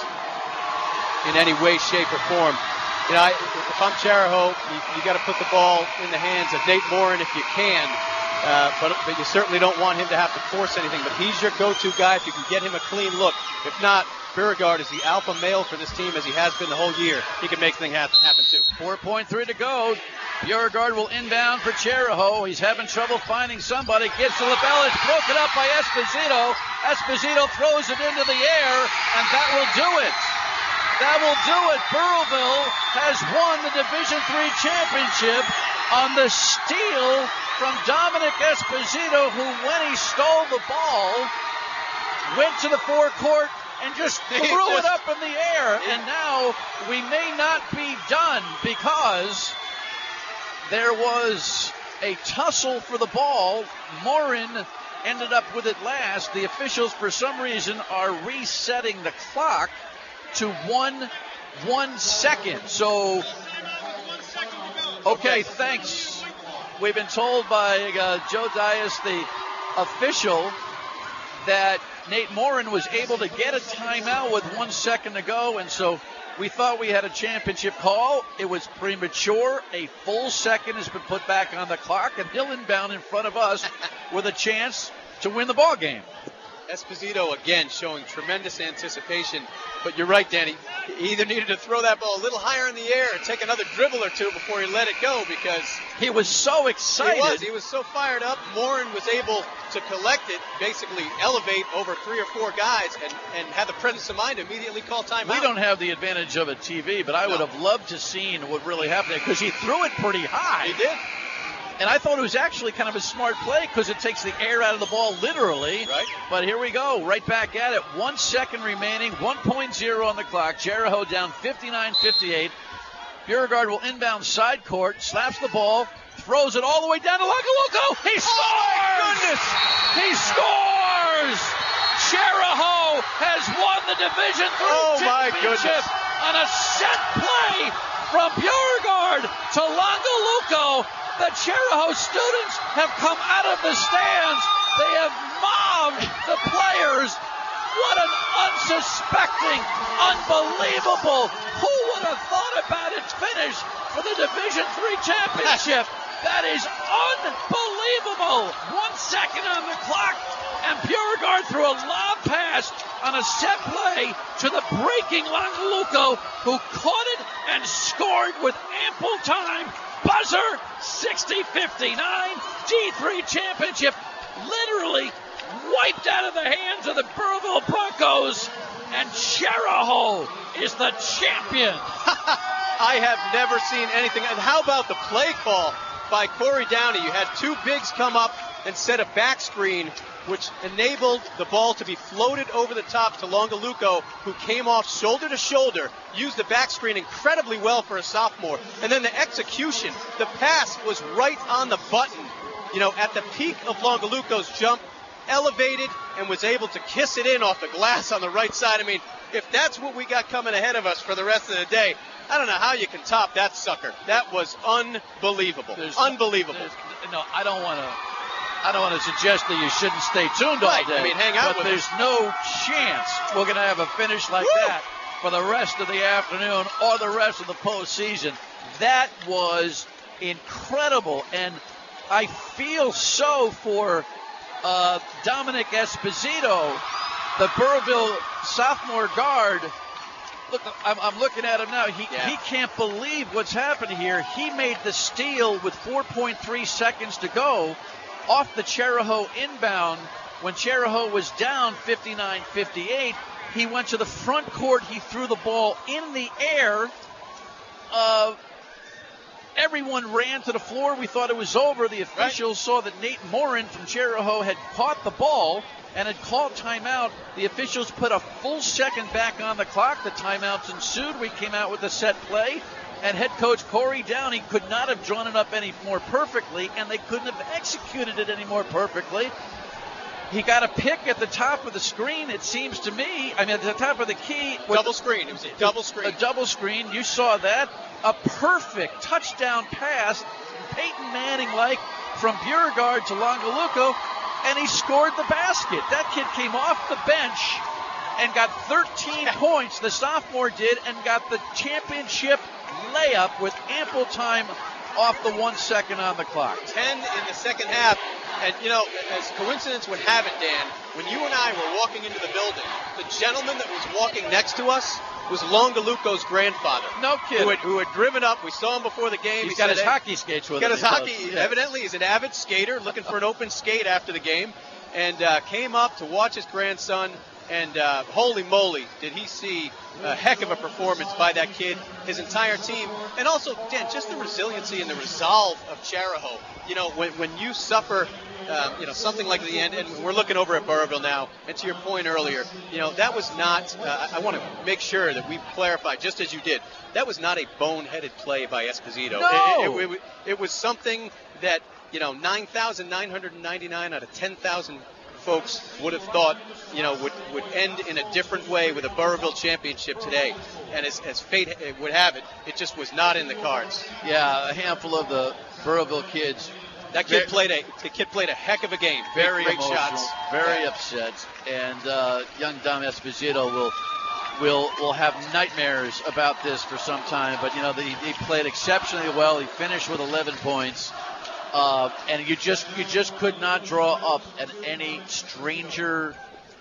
in any way, shape, or form. You know, I, if I'm Chariho, you, you got to put the ball in the hands of Nate Morin if you can. uh, but, but you certainly don't want him to have to force anything. But he's your go-to guy if you can get him a clean look. If not, Beauregard is the alpha male for this team as he has been the whole year. He can make things happen, happen too. four point three to go. Beauregard will inbound for Chariho. He's having trouble finding somebody. Gets to LaBelle. It's broken up by Esposito. Esposito throws it into the air, and that will do it. That will do it. Burrillville has won the Division three championship on the steal from Dominic Esposito, who, when he stole the ball, went to the forecourt and just threw it up in the air. And now we may not be done because there was a tussle for the ball. Morin ended up with it last. The officials, for some reason, are resetting the clock to one one second. So, okay, thanks. We've been told by uh, Joe Dias, the official, that Nate Morin was able to get a timeout with one second to go, and so we thought we had a championship call. It was premature. A full second has been put back on the clock, and he'll inbound in front of us with a chance to win the ball game. Esposito, again, showing tremendous anticipation. But you're right, Danny. He either needed to throw that ball a little higher in the air or take another dribble or two before he let it go, because he was so excited. He was. He was so fired up. Morin was able to collect it, basically elevate over three or four guys, and, and have the presence of mind to immediately call timeout. We don't have the advantage of a T V, but I no. would have loved to seen what really happened, because he threw it pretty high. He did. And I thought it was actually kind of a smart play because it takes the air out of the ball literally. Right. But here we go, right back at it. One second remaining, one point oh on the clock. Chariho down fifty-nine fifty-eight. Beauregard will inbound side court, slaps the ball, throws it all the way down to Longaluco. He scores! Oh, goodness! He scores! Chariho has won the Division three oh, championship on a set play from Beauregard to Longaluco. The Chariho students have come out of the stands. They have mobbed the players. What an unsuspecting, unbelievable. Who would have thought about its finish for the Division three championship? That is unbelievable. One second on the clock, and Beauregard threw a lob pass on a set play to the breaking Longaluco, who caught it and scored with ample time. Buzzer, sixty fifty-nine, D three championship literally wiped out of the hands of the Burrillville Broncos, and Chariho is the champion. I have never seen anything. And how about the play call by Corey Downey? You had two bigs come up and set a back screen, which enabled the ball to be floated over the top to Longaluco, who came off shoulder to shoulder, used the back screen incredibly well for a sophomore. And then the execution, the pass was right on the button, you know, at the peak of Longaluco's jump, elevated and was able to kiss it in off the glass on the right side. I mean, if that's what we got coming ahead of us for the rest of the day, I don't know how you can top that sucker. That was unbelievable. There's, unbelievable. There's, no, I don't want to. I don't want to suggest that you shouldn't stay tuned all right. day. I mean, hang out but with there's us. no chance we're going to have a finish like Woo! that for the rest of the afternoon or the rest of the postseason. That was incredible, and I feel so for uh, Dominic Esposito, the Burrillville sophomore guard. Look, I'm, I'm looking at him now. He yeah. he can't believe what's happened here. He made the steal with four point three seconds to go off the Chariho inbound when Chariho was down fifty-nine fifty-eight. He went to the front court. He threw the ball in the air. Uh, everyone ran to the floor. We thought it was over. The officials right. saw that Nate Morin from Chariho had caught the ball and had called timeout. The officials put a full second back on the clock. The timeouts ensued. We came out with a set play. And head coach Corey Downey could not have drawn it up any more perfectly, and they couldn't have executed it any more perfectly. He got a pick at the top of the screen, it seems to me. I mean, at the top of the key. Double screen. It was a double screen. A double screen. You saw that. A perfect touchdown pass, Peyton Manning-like, from Beauregard to Longaluco, and he scored the basket. That kid came off the bench and got thirteen points, the sophomore did, and got the championship layup with ample time off the one second on the clock. ten in the second half. And, you know, as coincidence would have it, Dan, when you and I were walking into the building, the gentleman that was walking next to us was Longaluco's grandfather. No kidding. Who had, who had driven up. We saw him before the game. He's he got said, his hey, hockey skates with got him. his hockey. Yeah. Evidently, he's an avid skater looking for an open skate after the game. And uh, came up to watch his grandson. And uh, holy moly, did he see a heck of a performance by that kid, his entire team. And also, Dan, just the resiliency and the resolve of Chariho. You know, when, when you suffer, uh, you know, something like the end, and we're looking over at Burrillville now, and to your point earlier, you know, that was not, uh, I want to make sure that we clarify, just as you did, that was not a boneheaded play by Esposito. No! It, it, it, it, it was something that, you know, nine thousand nine hundred ninety-nine out of ten thousand folks would have thought, you know, would, would end in a different way with a Burrillville championship today. And as, as fate would have it, it just was not in the cards. Yeah, a handful of the Burrillville kids. That kid played a the kid played a heck of a game. Very great emotional, shots. very upset, and uh, young Dom Esposito will will will have nightmares about this for some time. But you know, the, he played exceptionally well. He finished with eleven points. Uh, and you just you just could not draw up at any stranger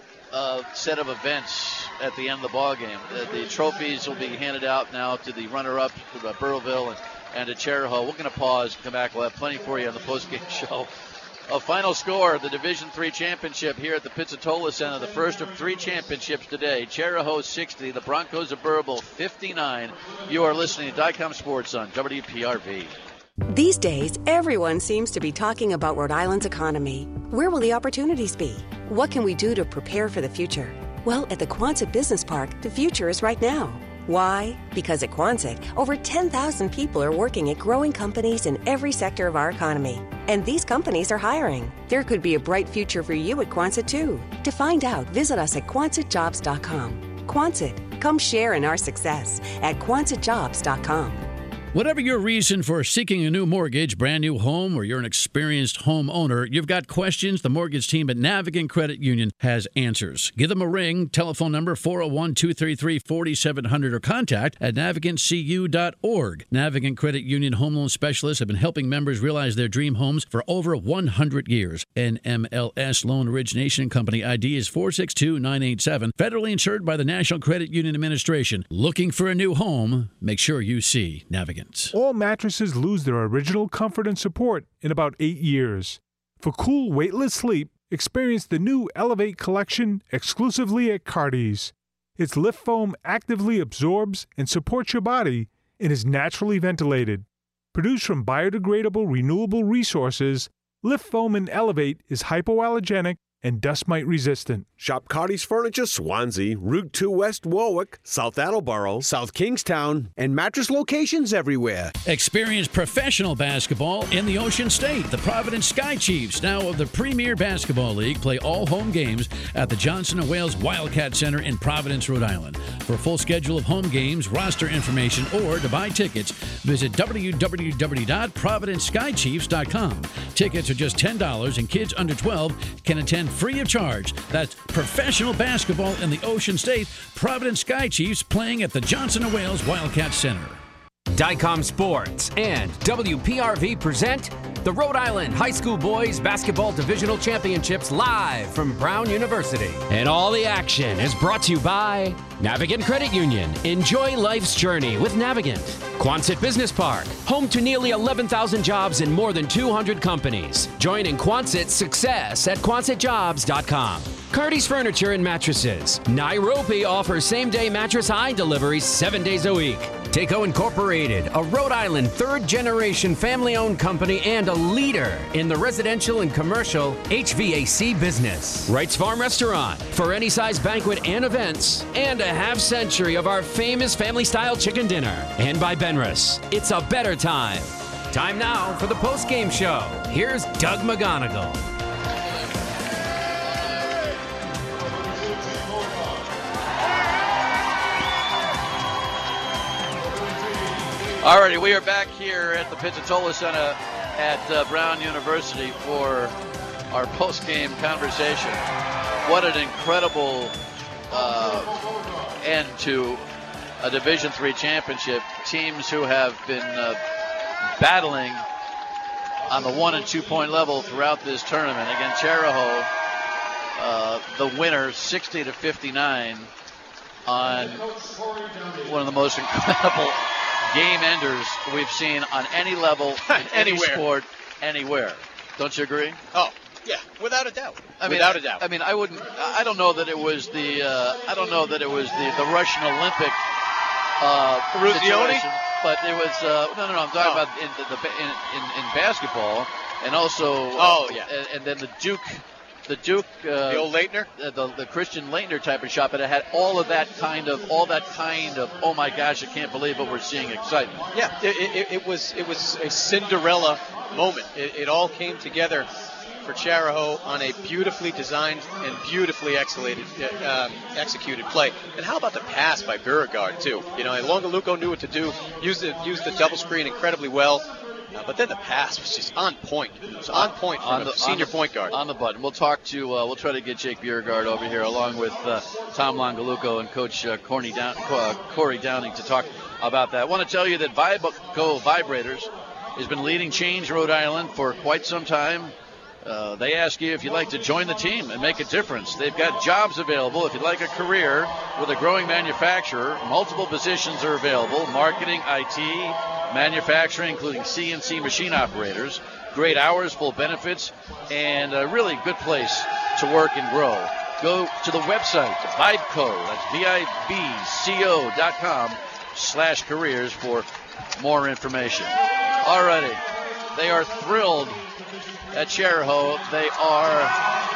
uh, set of events at the end of the ball game. Uh, the trophies will be handed out now to the runner-up, to uh, Burrillville and, and to Chariho. We're going to pause and come back. We'll have plenty for you on the post-game show. A final score of the Division three championship here at the Pizzatola Center, the first of three championships today. Chariho sixty, the Broncos of Burrillville fifty-nine. You are listening to Dicom Sports on W P R V. These days, everyone seems to be talking about Rhode Island's economy. Where will the opportunities be? What can we do to prepare for the future? Well, at the Quonset Business Park, the future is right now. Why? Because at Quonset, over ten thousand people are working at growing companies in every sector of our economy. And these companies are hiring. There could be a bright future for you at Quonset, too. To find out, visit us at Quonset Jobs dot com. Quonset, come share in our success at Quonset Jobs dot com. Whatever your reason for seeking a new mortgage, brand new home, or you're an experienced homeowner, you've got questions, the mortgage team at Navigant Credit Union has answers. Give them a ring, telephone number four oh one, two three three, four seven zero zero, or contact at navigant c u dot org. Navigant Credit Union home loan specialists have been helping members realize their dream homes for over one hundred years. N M L S Loan Origination Company I D is four six two nine eight seven, federally insured by the National Credit Union Administration. Looking for a new home? Make sure you see Navigant. All mattresses lose their original comfort and support in about eight years. For cool, weightless sleep, experience the new Elevate collection exclusively at Cardi's. Its lift foam actively absorbs and supports your body and is naturally ventilated. Produced from biodegradable, renewable resources, lift foam in Elevate is hypoallergenic and dust mite resistant. Shop Cardi's Furniture Swansea, Route two West Warwick, South Attleboro, South Kingstown, and mattress locations everywhere. Experience professional basketball in the Ocean State. The Providence Sky Chiefs, now of the Premier Basketball League, play all home games at the Johnson and Wales Wildcat Center in Providence, Rhode Island. For a full schedule of home games, roster information, or to buy tickets, visit w w w dot providence sky chiefs dot com. Tickets are just ten dollars, and kids under twelve can attend free of charge. That's professional basketball in the Ocean State. Providence Sky Chiefs playing at the Johnson and Wales Wildcat Center. Dicom Sports and W P R V present the Rhode Island High School Boys Basketball Divisional Championships live from Brown University. And all the action is brought to you by Navigant Credit Union. Enjoy life's journey with Navigant. Quonset Business Park, home to nearly eleven thousand jobs in more than two hundred companies. Join in Quonset's success at Quonset Jobs dot com. Cardi's Furniture and Mattresses. Nairobi offers same-day mattress high deliveries seven days a week. Taco Incorporated, a Rhode Island third-generation family-owned company and a leader in the residential and commercial H V A C business. Wright's Farm Restaurant, for any size banquet and events, and a half-century of our famous family-style chicken dinner. And by Benris, it's a better time. Time now for the post-game show. Here's Doug McGonigal. All righty, we are back here at the Pizzatola Center at uh, Brown University for our post-game conversation. What an incredible uh, end to a Division three championship. teams who have been uh, battling on the one and two point level throughout this tournament. Again, Chariho, uh, the winner, sixty to fifty-nine on one of the most incredible game enders we've seen on any level, in any sport, anywhere. Don't you agree? Oh, yeah, without a doubt. I mean, without I, a doubt. I mean, I wouldn't. I don't know that it was the. Uh, I don't know that it was the, the Russian Olympic uh, situation, but it was. Uh, no, no, no. I'm talking oh. about in, the, the, in, in, in basketball, and also. Oh yeah. And, and then the Duke. The Duke, uh, the old Leitner, the, the the Christian Leitner type of shot, but it had all of that kind of, all that kind of, oh my gosh, I can't believe what we're seeing excitement. Yeah, it, it, it was it was a Cinderella moment. It, it all came together for Chariho on a beautifully designed and beautifully executed, uh, executed play. And how about the pass by Beauregard too? You know, Longaluco knew what to do, used the used the double screen incredibly well. Uh, but then the pass was just on point. It was on point from on the, a senior the, point guard. On the button. We'll talk to, uh, we'll try to get Jake Beauregard over here along with uh, Tom Longaluco and Coach uh, Corey, Down, uh, Corey Downing to talk about that. I want to tell you that Vibeco Vibrators has been leading change Rhode Island for quite some time. Uh, they ask you if you'd like to join the team and make a difference. They've got jobs available. If you'd like a career with a growing manufacturer, multiple positions are available. Marketing, I T, manufacturing, including C N C machine operators. Great hours, full benefits, and a really good place to work and grow. Go to the website, Vibeco, that's V I B C O dot com slash careers for more information. Alrighty, they are thrilled at Chariho. They are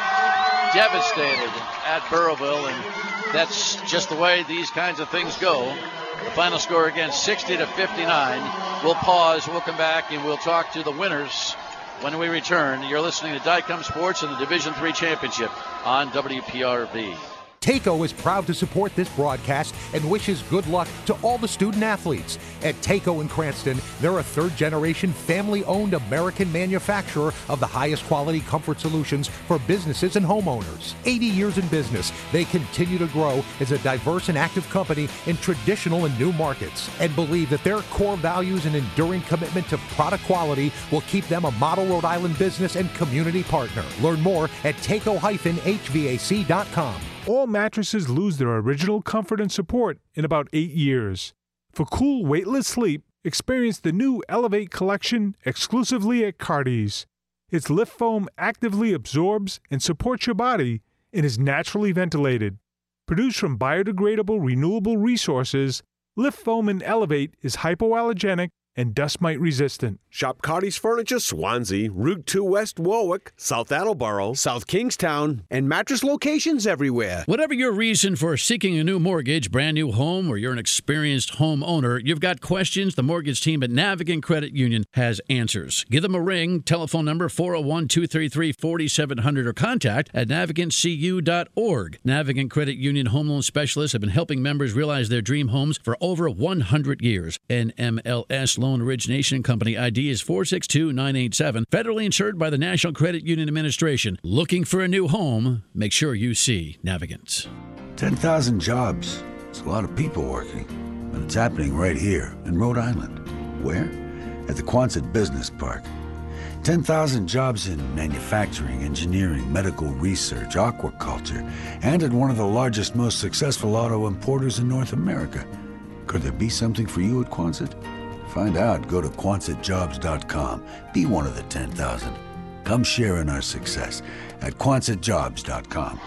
devastated at Burrowville, and that's just the way these kinds of things go. The final score again, sixty to fifty-nine. We'll pause, we'll come back, and we'll talk to the winners when we return. You're listening to Dycom Sports and the Division three Championship on W P R V. Taco is proud to support this broadcast and wishes good luck to all the student athletes. At Taco in Cranston, they're a third-generation, family-owned American manufacturer of the highest quality comfort solutions for businesses and homeowners. eighty years in business, they continue to grow as a diverse and active company in traditional and new markets, and believe that their core values and enduring commitment to product quality will keep them a model Rhode Island business and community partner. Learn more at taco dash H V A C dot com. All mattresses lose their original comfort and support in about eight years. For cool, weightless sleep, experience the new Elevate collection exclusively at Cardi's. Its lift foam actively absorbs and supports your body and is naturally ventilated. Produced from biodegradable, renewable resources, lift foam in Elevate is hypoallergenic and dust mite resistant. Shop Cardi's Furniture, Swansea, Route two West Warwick, South Attleboro, South Kingstown, and mattress locations everywhere. Whatever your reason for seeking a new mortgage, brand new home, or you're an experienced homeowner, you've got questions, the mortgage team at Navigant Credit Union has answers. Give them a ring, telephone number four oh one, two three three, four seven zero zero, or contact at navigant c u dot org. Navigant Credit Union home loan specialists have been helping members realize their dream homes for over one hundred years. N M L S Loan Origination Company I D is four six two nine eight seven, federally insured by the National Credit Union Administration. Looking for a new home? Make sure you see Navigant. ten thousand jobs. It's a lot of people working. And it's happening right here in Rhode Island. Where? At the Quonset Business Park. ten thousand jobs in manufacturing, engineering, medical research, aquaculture, and at one of the largest, most successful auto importers in North America. Could there be something for you at Quonset? Find out. Go to Quonset Jobs dot com. Be one of the ten thousand. Come share in our success at Quonset Jobs dot com.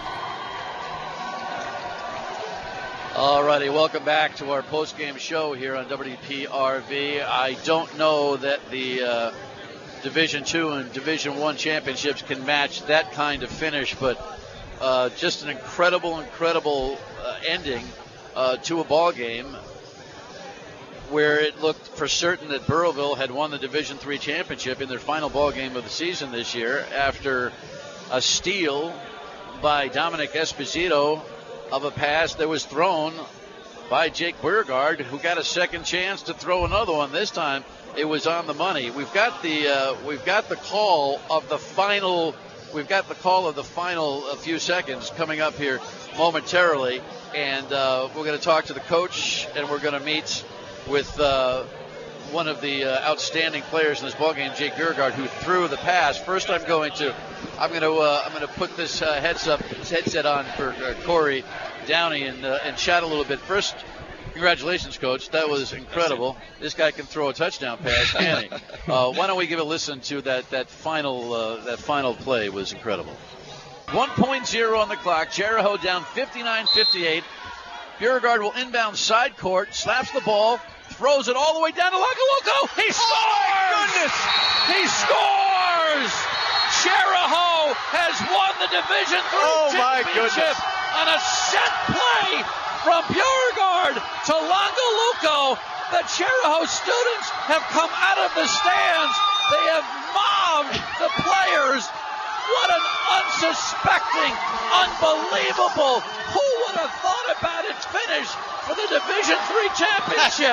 All righty, welcome back to our post-game show here on W P R V. I don't know that the uh, Division two and Division one championships can match that kind of finish, but uh, just an incredible, incredible uh, ending uh, to a ball game, where it looked for certain that Burrowville had won the Division three championship in their final ball game of the season this year after a steal by Dominic Esposito of a pass that was thrown by Jake Beauregard, who got a second chance to throw another one. This time it was on the money. We've got the uh, we've got the call of the final we've got the call of the final uh, few seconds coming up here momentarily, and uh, we're going to talk to the coach, and we're going to meet with uh, one of the uh, outstanding players in this ballgame, Jake Bjerregaard, who threw the pass. First, I'm going to, I'm going to, uh, I'm going to put this uh, heads up, headset on for uh, Corey Downey and uh, and chat a little bit. First, congratulations, Coach. That was incredible. This guy can throw a touchdown pass, can he? Uh, why don't we give a listen to that that final uh, that final play? Was incredible. one point oh on the clock. Chariho down fifty-nine fifty-eight. Bjerregaard will inbound side court, slaps the ball, throws it all the way down to Langaluko. He scores! Oh, my goodness! He scores! Chariho has won the Division three oh, championship on a set play from Bjerregaard to Langaluko. The Chariho students have come out of the stands. They have mobbed the players. What an unsuspecting, unbelievable, who would have thought about its finish for the Division three championship?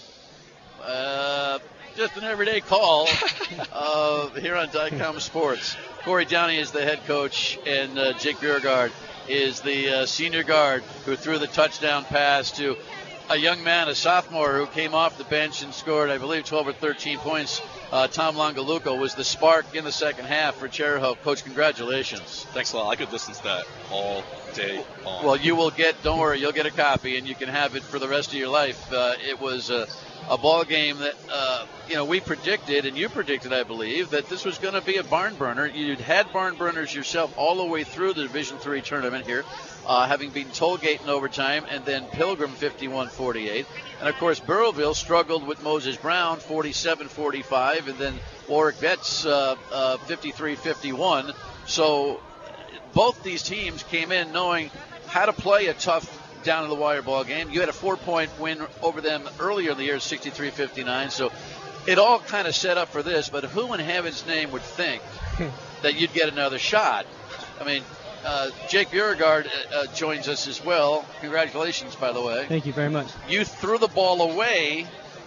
uh, just an everyday call uh, here on Dicom Sports. Corey Downey is the head coach, and uh, Jake Bjerregaard is the uh, senior guard who threw the touchdown pass to a young man, a sophomore, who came off the bench and scored, I believe, twelve or thirteen points. Uh, Tom Langaluko was the spark in the second half for Chariho. Coach, congratulations. Thanks a lot. I could listen to that all day long. Well, you will get, don't worry, you'll get a copy, and you can have it for the rest of your life. Uh, it was a, a ball game that, uh, you know, we predicted, and you predicted, I believe, that this was going to be a barn burner. You'd had barn burners yourself all the way through the Division three tournament here, uh, having beaten Tollgate in overtime, and then Pilgrim fifty-one forty-eight. And, of course, Burrowville struggled with Moses Brown forty-seven forty-five, and then Warwick Vets uh, uh, fifty-three fifty-one. So both these teams came in knowing how to play a tough down-to-the-wire ball game. You had a four-point win over them earlier in the year, sixty-three fifty-nine. So it all kind of set up for this, but who in heaven's name would think that you'd get another shot? I mean, Uh, Jake Bjerregaard uh, joins us as well. Congratulations, by the way. Thank you very much. You threw the ball away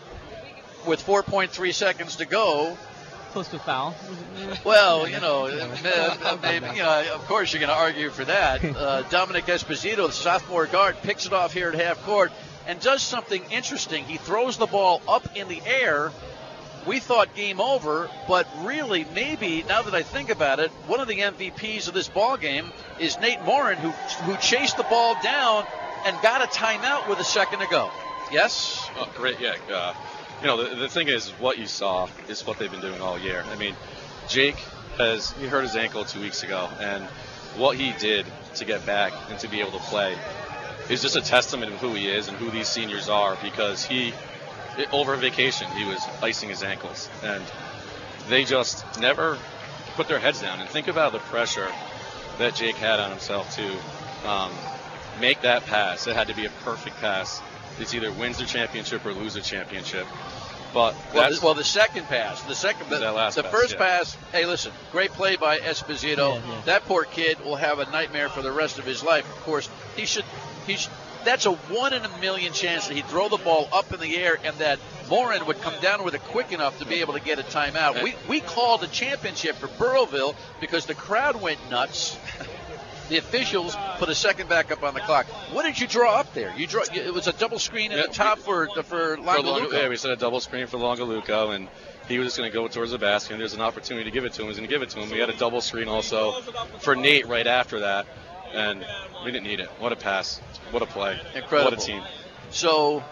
with four point three seconds to go. Close to a foul. Well, you know, uh, maybe, you know, of course you're going to argue for that. Uh, Dominic Esposito, the sophomore guard, picks it off here at half court and does something interesting. He throws the ball up in the air. We thought game over, but really, maybe, now that I think about it, one of the M V Ps of this ball game is Nate Morin, who who chased the ball down and got a timeout with a second to go. Yes? Oh, great, yeah. Uh, you know, the, the thing is, what you saw is what they've been doing all year. I mean, Jake has, he hurt his ankle two weeks ago, and what he did to get back and to be able to play is just a testament of who he is and who these seniors are, because he, over vacation, he was icing his ankles, and they just never put their heads down. And think about the pressure that Jake had on himself to um, make that pass. It had to be a perfect pass. It's either wins the championship or lose the championship. But well, that's the, well, the second pass, the second, the, that last the pass, first yeah. pass. Hey, listen, great play by Esposito. Yeah, yeah. That poor kid will have a nightmare for the rest of his life. Of course, he should. He should. That's a one in a million chance that he'd throw the ball up in the air and that Morin would come down with it quick enough to be able to get a timeout. We we called the championship for Burrowville because the crowd went nuts. The officials put a second back up on the clock. What did you draw up there? You draw. It was a double screen at Yeah, the top we, for for for Langaluko. Long, yeah, we set a double screen for Langaluko, and he was just going to go towards the basket, and there's an opportunity to give it to him. He was going to give it to him. We had a double screen also for Nate right after that, and we didn't need it. What a pass. What a play. Incredible. What a team. So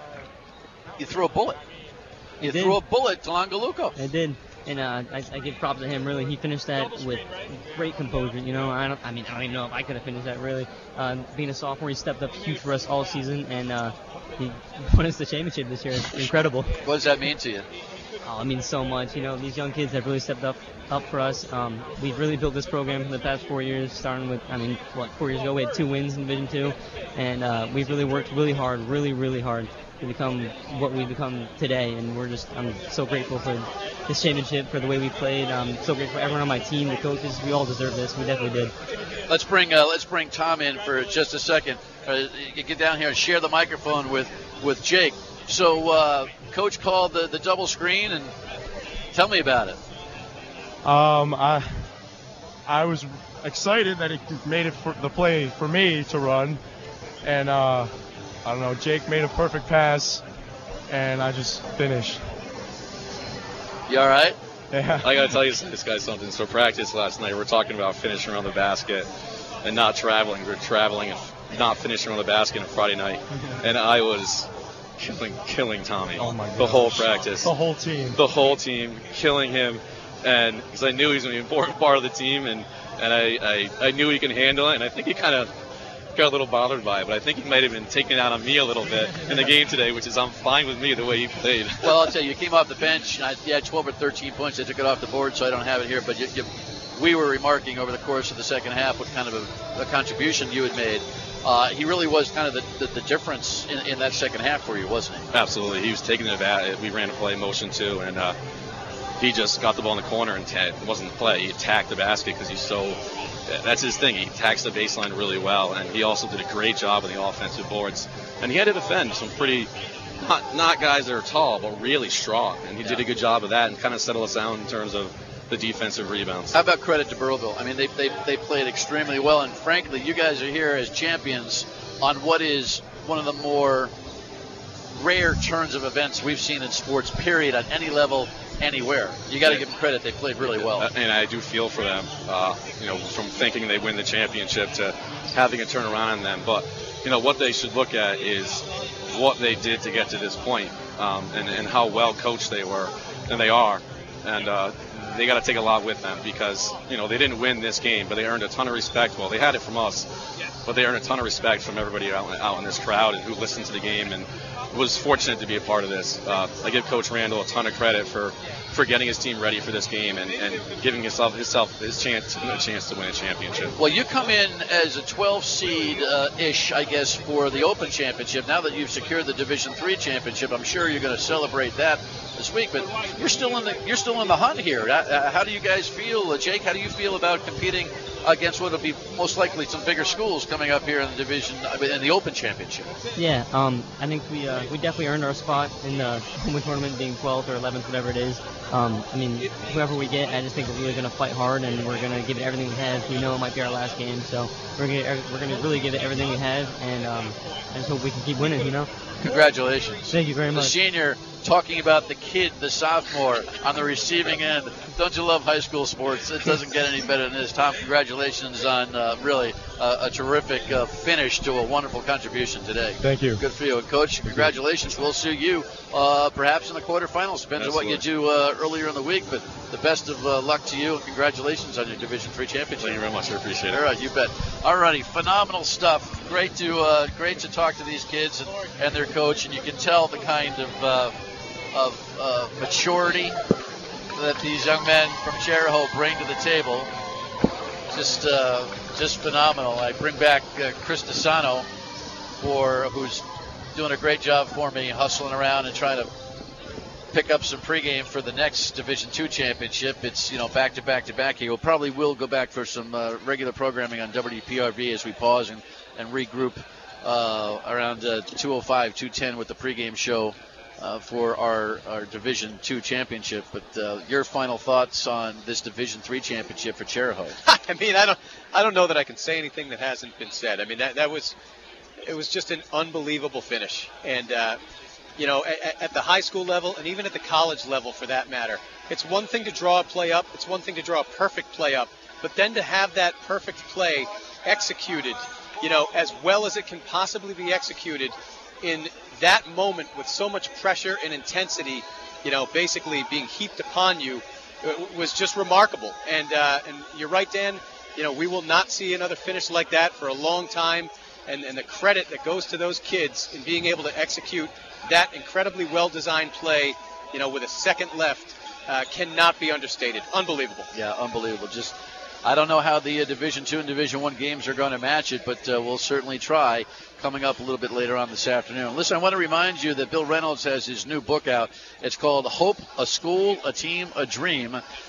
you threw a bullet. You did. threw a bullet to Langaluko. I did. And uh, I, I give props to him. Really, he finished that with great composure. You know, I don't. I mean, I don't even know if I could have finished that. Really, uh, being a sophomore, he stepped up huge for us all season, and uh, he won us the championship this year. It's incredible. What does that mean to you? Oh, it means so much. You know, these young kids have really stepped up up for us. Um, we've really built this program in the past four years, starting with, I mean, what, four years ago we had two wins in Division Two, and uh, we've really worked really hard, really, really hard to become what we've become today. And we're just, I'm so grateful for this championship, for the way we played. I'm so grateful for everyone on my team, the coaches. We all deserve this. We definitely did. Let's bring uh, let's bring Tom in for just a second. Uh, you get down here and share the microphone with with Jake. So, uh, Coach called the, the double screen, and tell me about it. Um, I I was excited that it made it for the play for me to run, and uh, I don't know. Jake made a perfect pass, and I just finished. You all right? Yeah. I got to tell you this guy something. So practice last night, we're talking about finishing around the basket and not traveling. We're traveling and not finishing around the basket on Friday night. And I was killing killing Tommy. Oh, my God. The whole practice. The whole team. The whole team, killing him. And because I knew he was going to be an important part of the team, and, and I, I, I knew he could handle it. And I think he kind of got a little bothered by it, but I think he might have been taking it out on me a little bit in the game today, which is I'm fine with me the way he played. Well, I'll tell you, you came off the bench, and I, you had twelve or thirteen points. They took it off the board, so I don't have it here, but you, you, we were remarking over the course of the second half what kind of a, a contribution you had made. Uh, he really was kind of the, the, the difference in, in that second half for you, wasn't he? Absolutely. He was taking it at We ran a play motion, too, and uh, he just got the ball in the corner, and t- it wasn't the play. He attacked the basket because he's so – that's his thing. He attacks the baseline really well, and he also did a great job on the offensive boards. And he had to defend some pretty not, – not guys that are tall, but really strong, and he yeah. did a good job of that and kind of settled us down in terms of the defensive rebounds. How about credit to Burrillville? I mean, they, they, they played extremely well, and frankly, you guys are here as champions on what is one of the more rare turns of events we've seen in sports, period, at any level, anywhere. You got to give them credit. They played really well. And I do feel for them, uh, you know, from thinking they win the championship to having a turn around on them. But, you know, what they should look at is what they did to get to this point, um, and, and how well coached they were, and they are. And uh, they got to take a lot with them because, you know, they didn't win this game, but they earned a ton of respect. Well, they had it from us, but they earned a ton of respect from everybody out, out in this crowd and who listened to the game and was fortunate to be a part of this. Uh, I give Coach Randall a ton of credit for, for getting his team ready for this game and, and giving himself himself his chance a chance to win a championship. Well, you come in as a twelve seed uh, ish, I guess, for the Open Championship. Now that you've secured the Division three championship, I'm sure you're going to celebrate that this week. But you're still in the you're still in the hunt here. Uh, how do you guys feel, uh, Jake? How do you feel about competing against what will be most likely some bigger schools coming up here in the division in the Open Championship? Yeah, um, I think we uh, we definitely earned our spot in the Open tournament, being twelfth or eleventh, whatever it is. Um, I mean, whoever we get, I just think we're really going to fight hard and we're going to give it everything we have. We know it might be our last game, so we're going to we're going to really give it everything we have, and um, I just hope we can keep winning. You know. Congratulations. Thank you very much. The senior talking about the kid, the sophomore, on the receiving end. Don't you love high school sports? It doesn't get any better than this. Tom, congratulations on uh, really uh, a terrific uh, finish to a wonderful contribution today. Thank you. Good for you. And Coach, congratulations. We'll see you uh, perhaps in the quarterfinals. Depends Absolutely. on what you do uh, earlier in the week, but the best of uh, luck to you, and congratulations on your Division three championship. Thank you very much. I appreciate it. All right, you bet. All righty, phenomenal stuff. Great to uh, great to talk to these kids and, and their coach, and you can tell the kind of uh, of uh, maturity that these young men from Chariho bring to the table. Just uh, just phenomenal. I bring back uh, Chris DeSano, for who's doing a great job for me, hustling around and trying to pick up some pregame for the next Division two championship. It's, you know, back to back to back. He will probably will go back for some uh, regular programming on W P R V as we pause and, and regroup uh, around uh, two oh five, two ten with the pregame show uh, for our, our Division two championship. But uh, your final thoughts on this Division three championship for Chariho? I mean, I don't, I don't know that I can say anything that hasn't been said. I mean, that, that was, it was just an unbelievable finish. And, uh, you know, at, at the high school level and even at the college level for that matter, it's one thing to draw a play up. It's one thing to draw a perfect play up. But then to have that perfect play executed, you know, as well as it can possibly be executed in that moment with so much pressure and intensity, you know, basically being heaped upon you, was just remarkable. And, uh, and you're right, Dan, you know, we will not see another finish like that for a long time. And, and the credit that goes to those kids in being able to execute that incredibly well-designed play, you know, with a second left, uh, cannot be understated. Unbelievable. Yeah, unbelievable. Just, I don't know how the uh, Division two and Division one games are going to match it, but uh, we'll certainly try. Coming up a little bit later on this afternoon. Listen, I want to remind you that Bill Reynolds has his new book out. It's called Hope, a School, a Team, a Dream.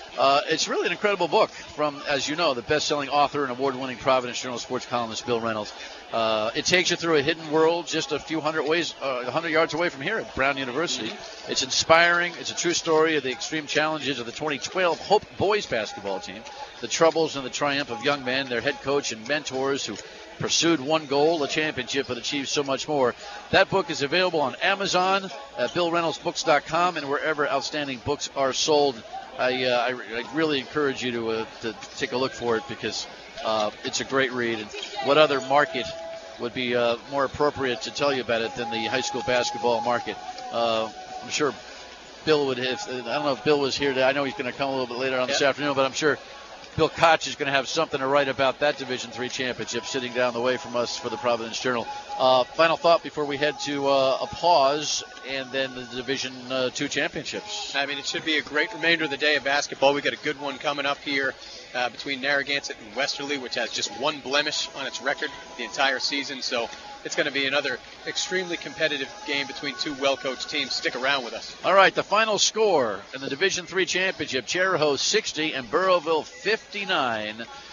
Uh, it's really an incredible book from, as you know, the best-selling author and award-winning Providence Journal sports columnist Bill Reynolds. Uh, it takes you through a hidden world just a few hundred ways, uh, one hundred yards away from here at Brown University. It's inspiring. It's a true story of the extreme challenges of the twenty twelve Hope boys basketball team, the troubles and the triumph of young men, their head coach and mentors who pursued one goal, a championship, but achieved so much more. That book is available on Amazon, at bill reynolds books dot com, and wherever outstanding books are sold. I, uh, I, I really encourage you to, uh, to take a look for it because uh, it's a great read. And what other market would be uh, more appropriate to tell you about it than the high school basketball market? Uh, I'm sure Bill would have. I don't know if Bill was here today. I know he's going to come a little bit later on this yep. afternoon, but I'm sure Bill Koch is going to have something to write about that Division three championship sitting down the way from us for the Providence Journal. Uh, final thought before we head to uh, a pause and then the Division uh, two championships. I mean, it should be a great remainder of the day of basketball. We got a good one coming up here uh, between Narragansett and Westerly, which has just one blemish on its record the entire season. So it's going to be another extremely competitive game between two well-coached teams. Stick around with us. All right, the final score in the Division three championship, Chariho sixty and Burrowville fifty-nine.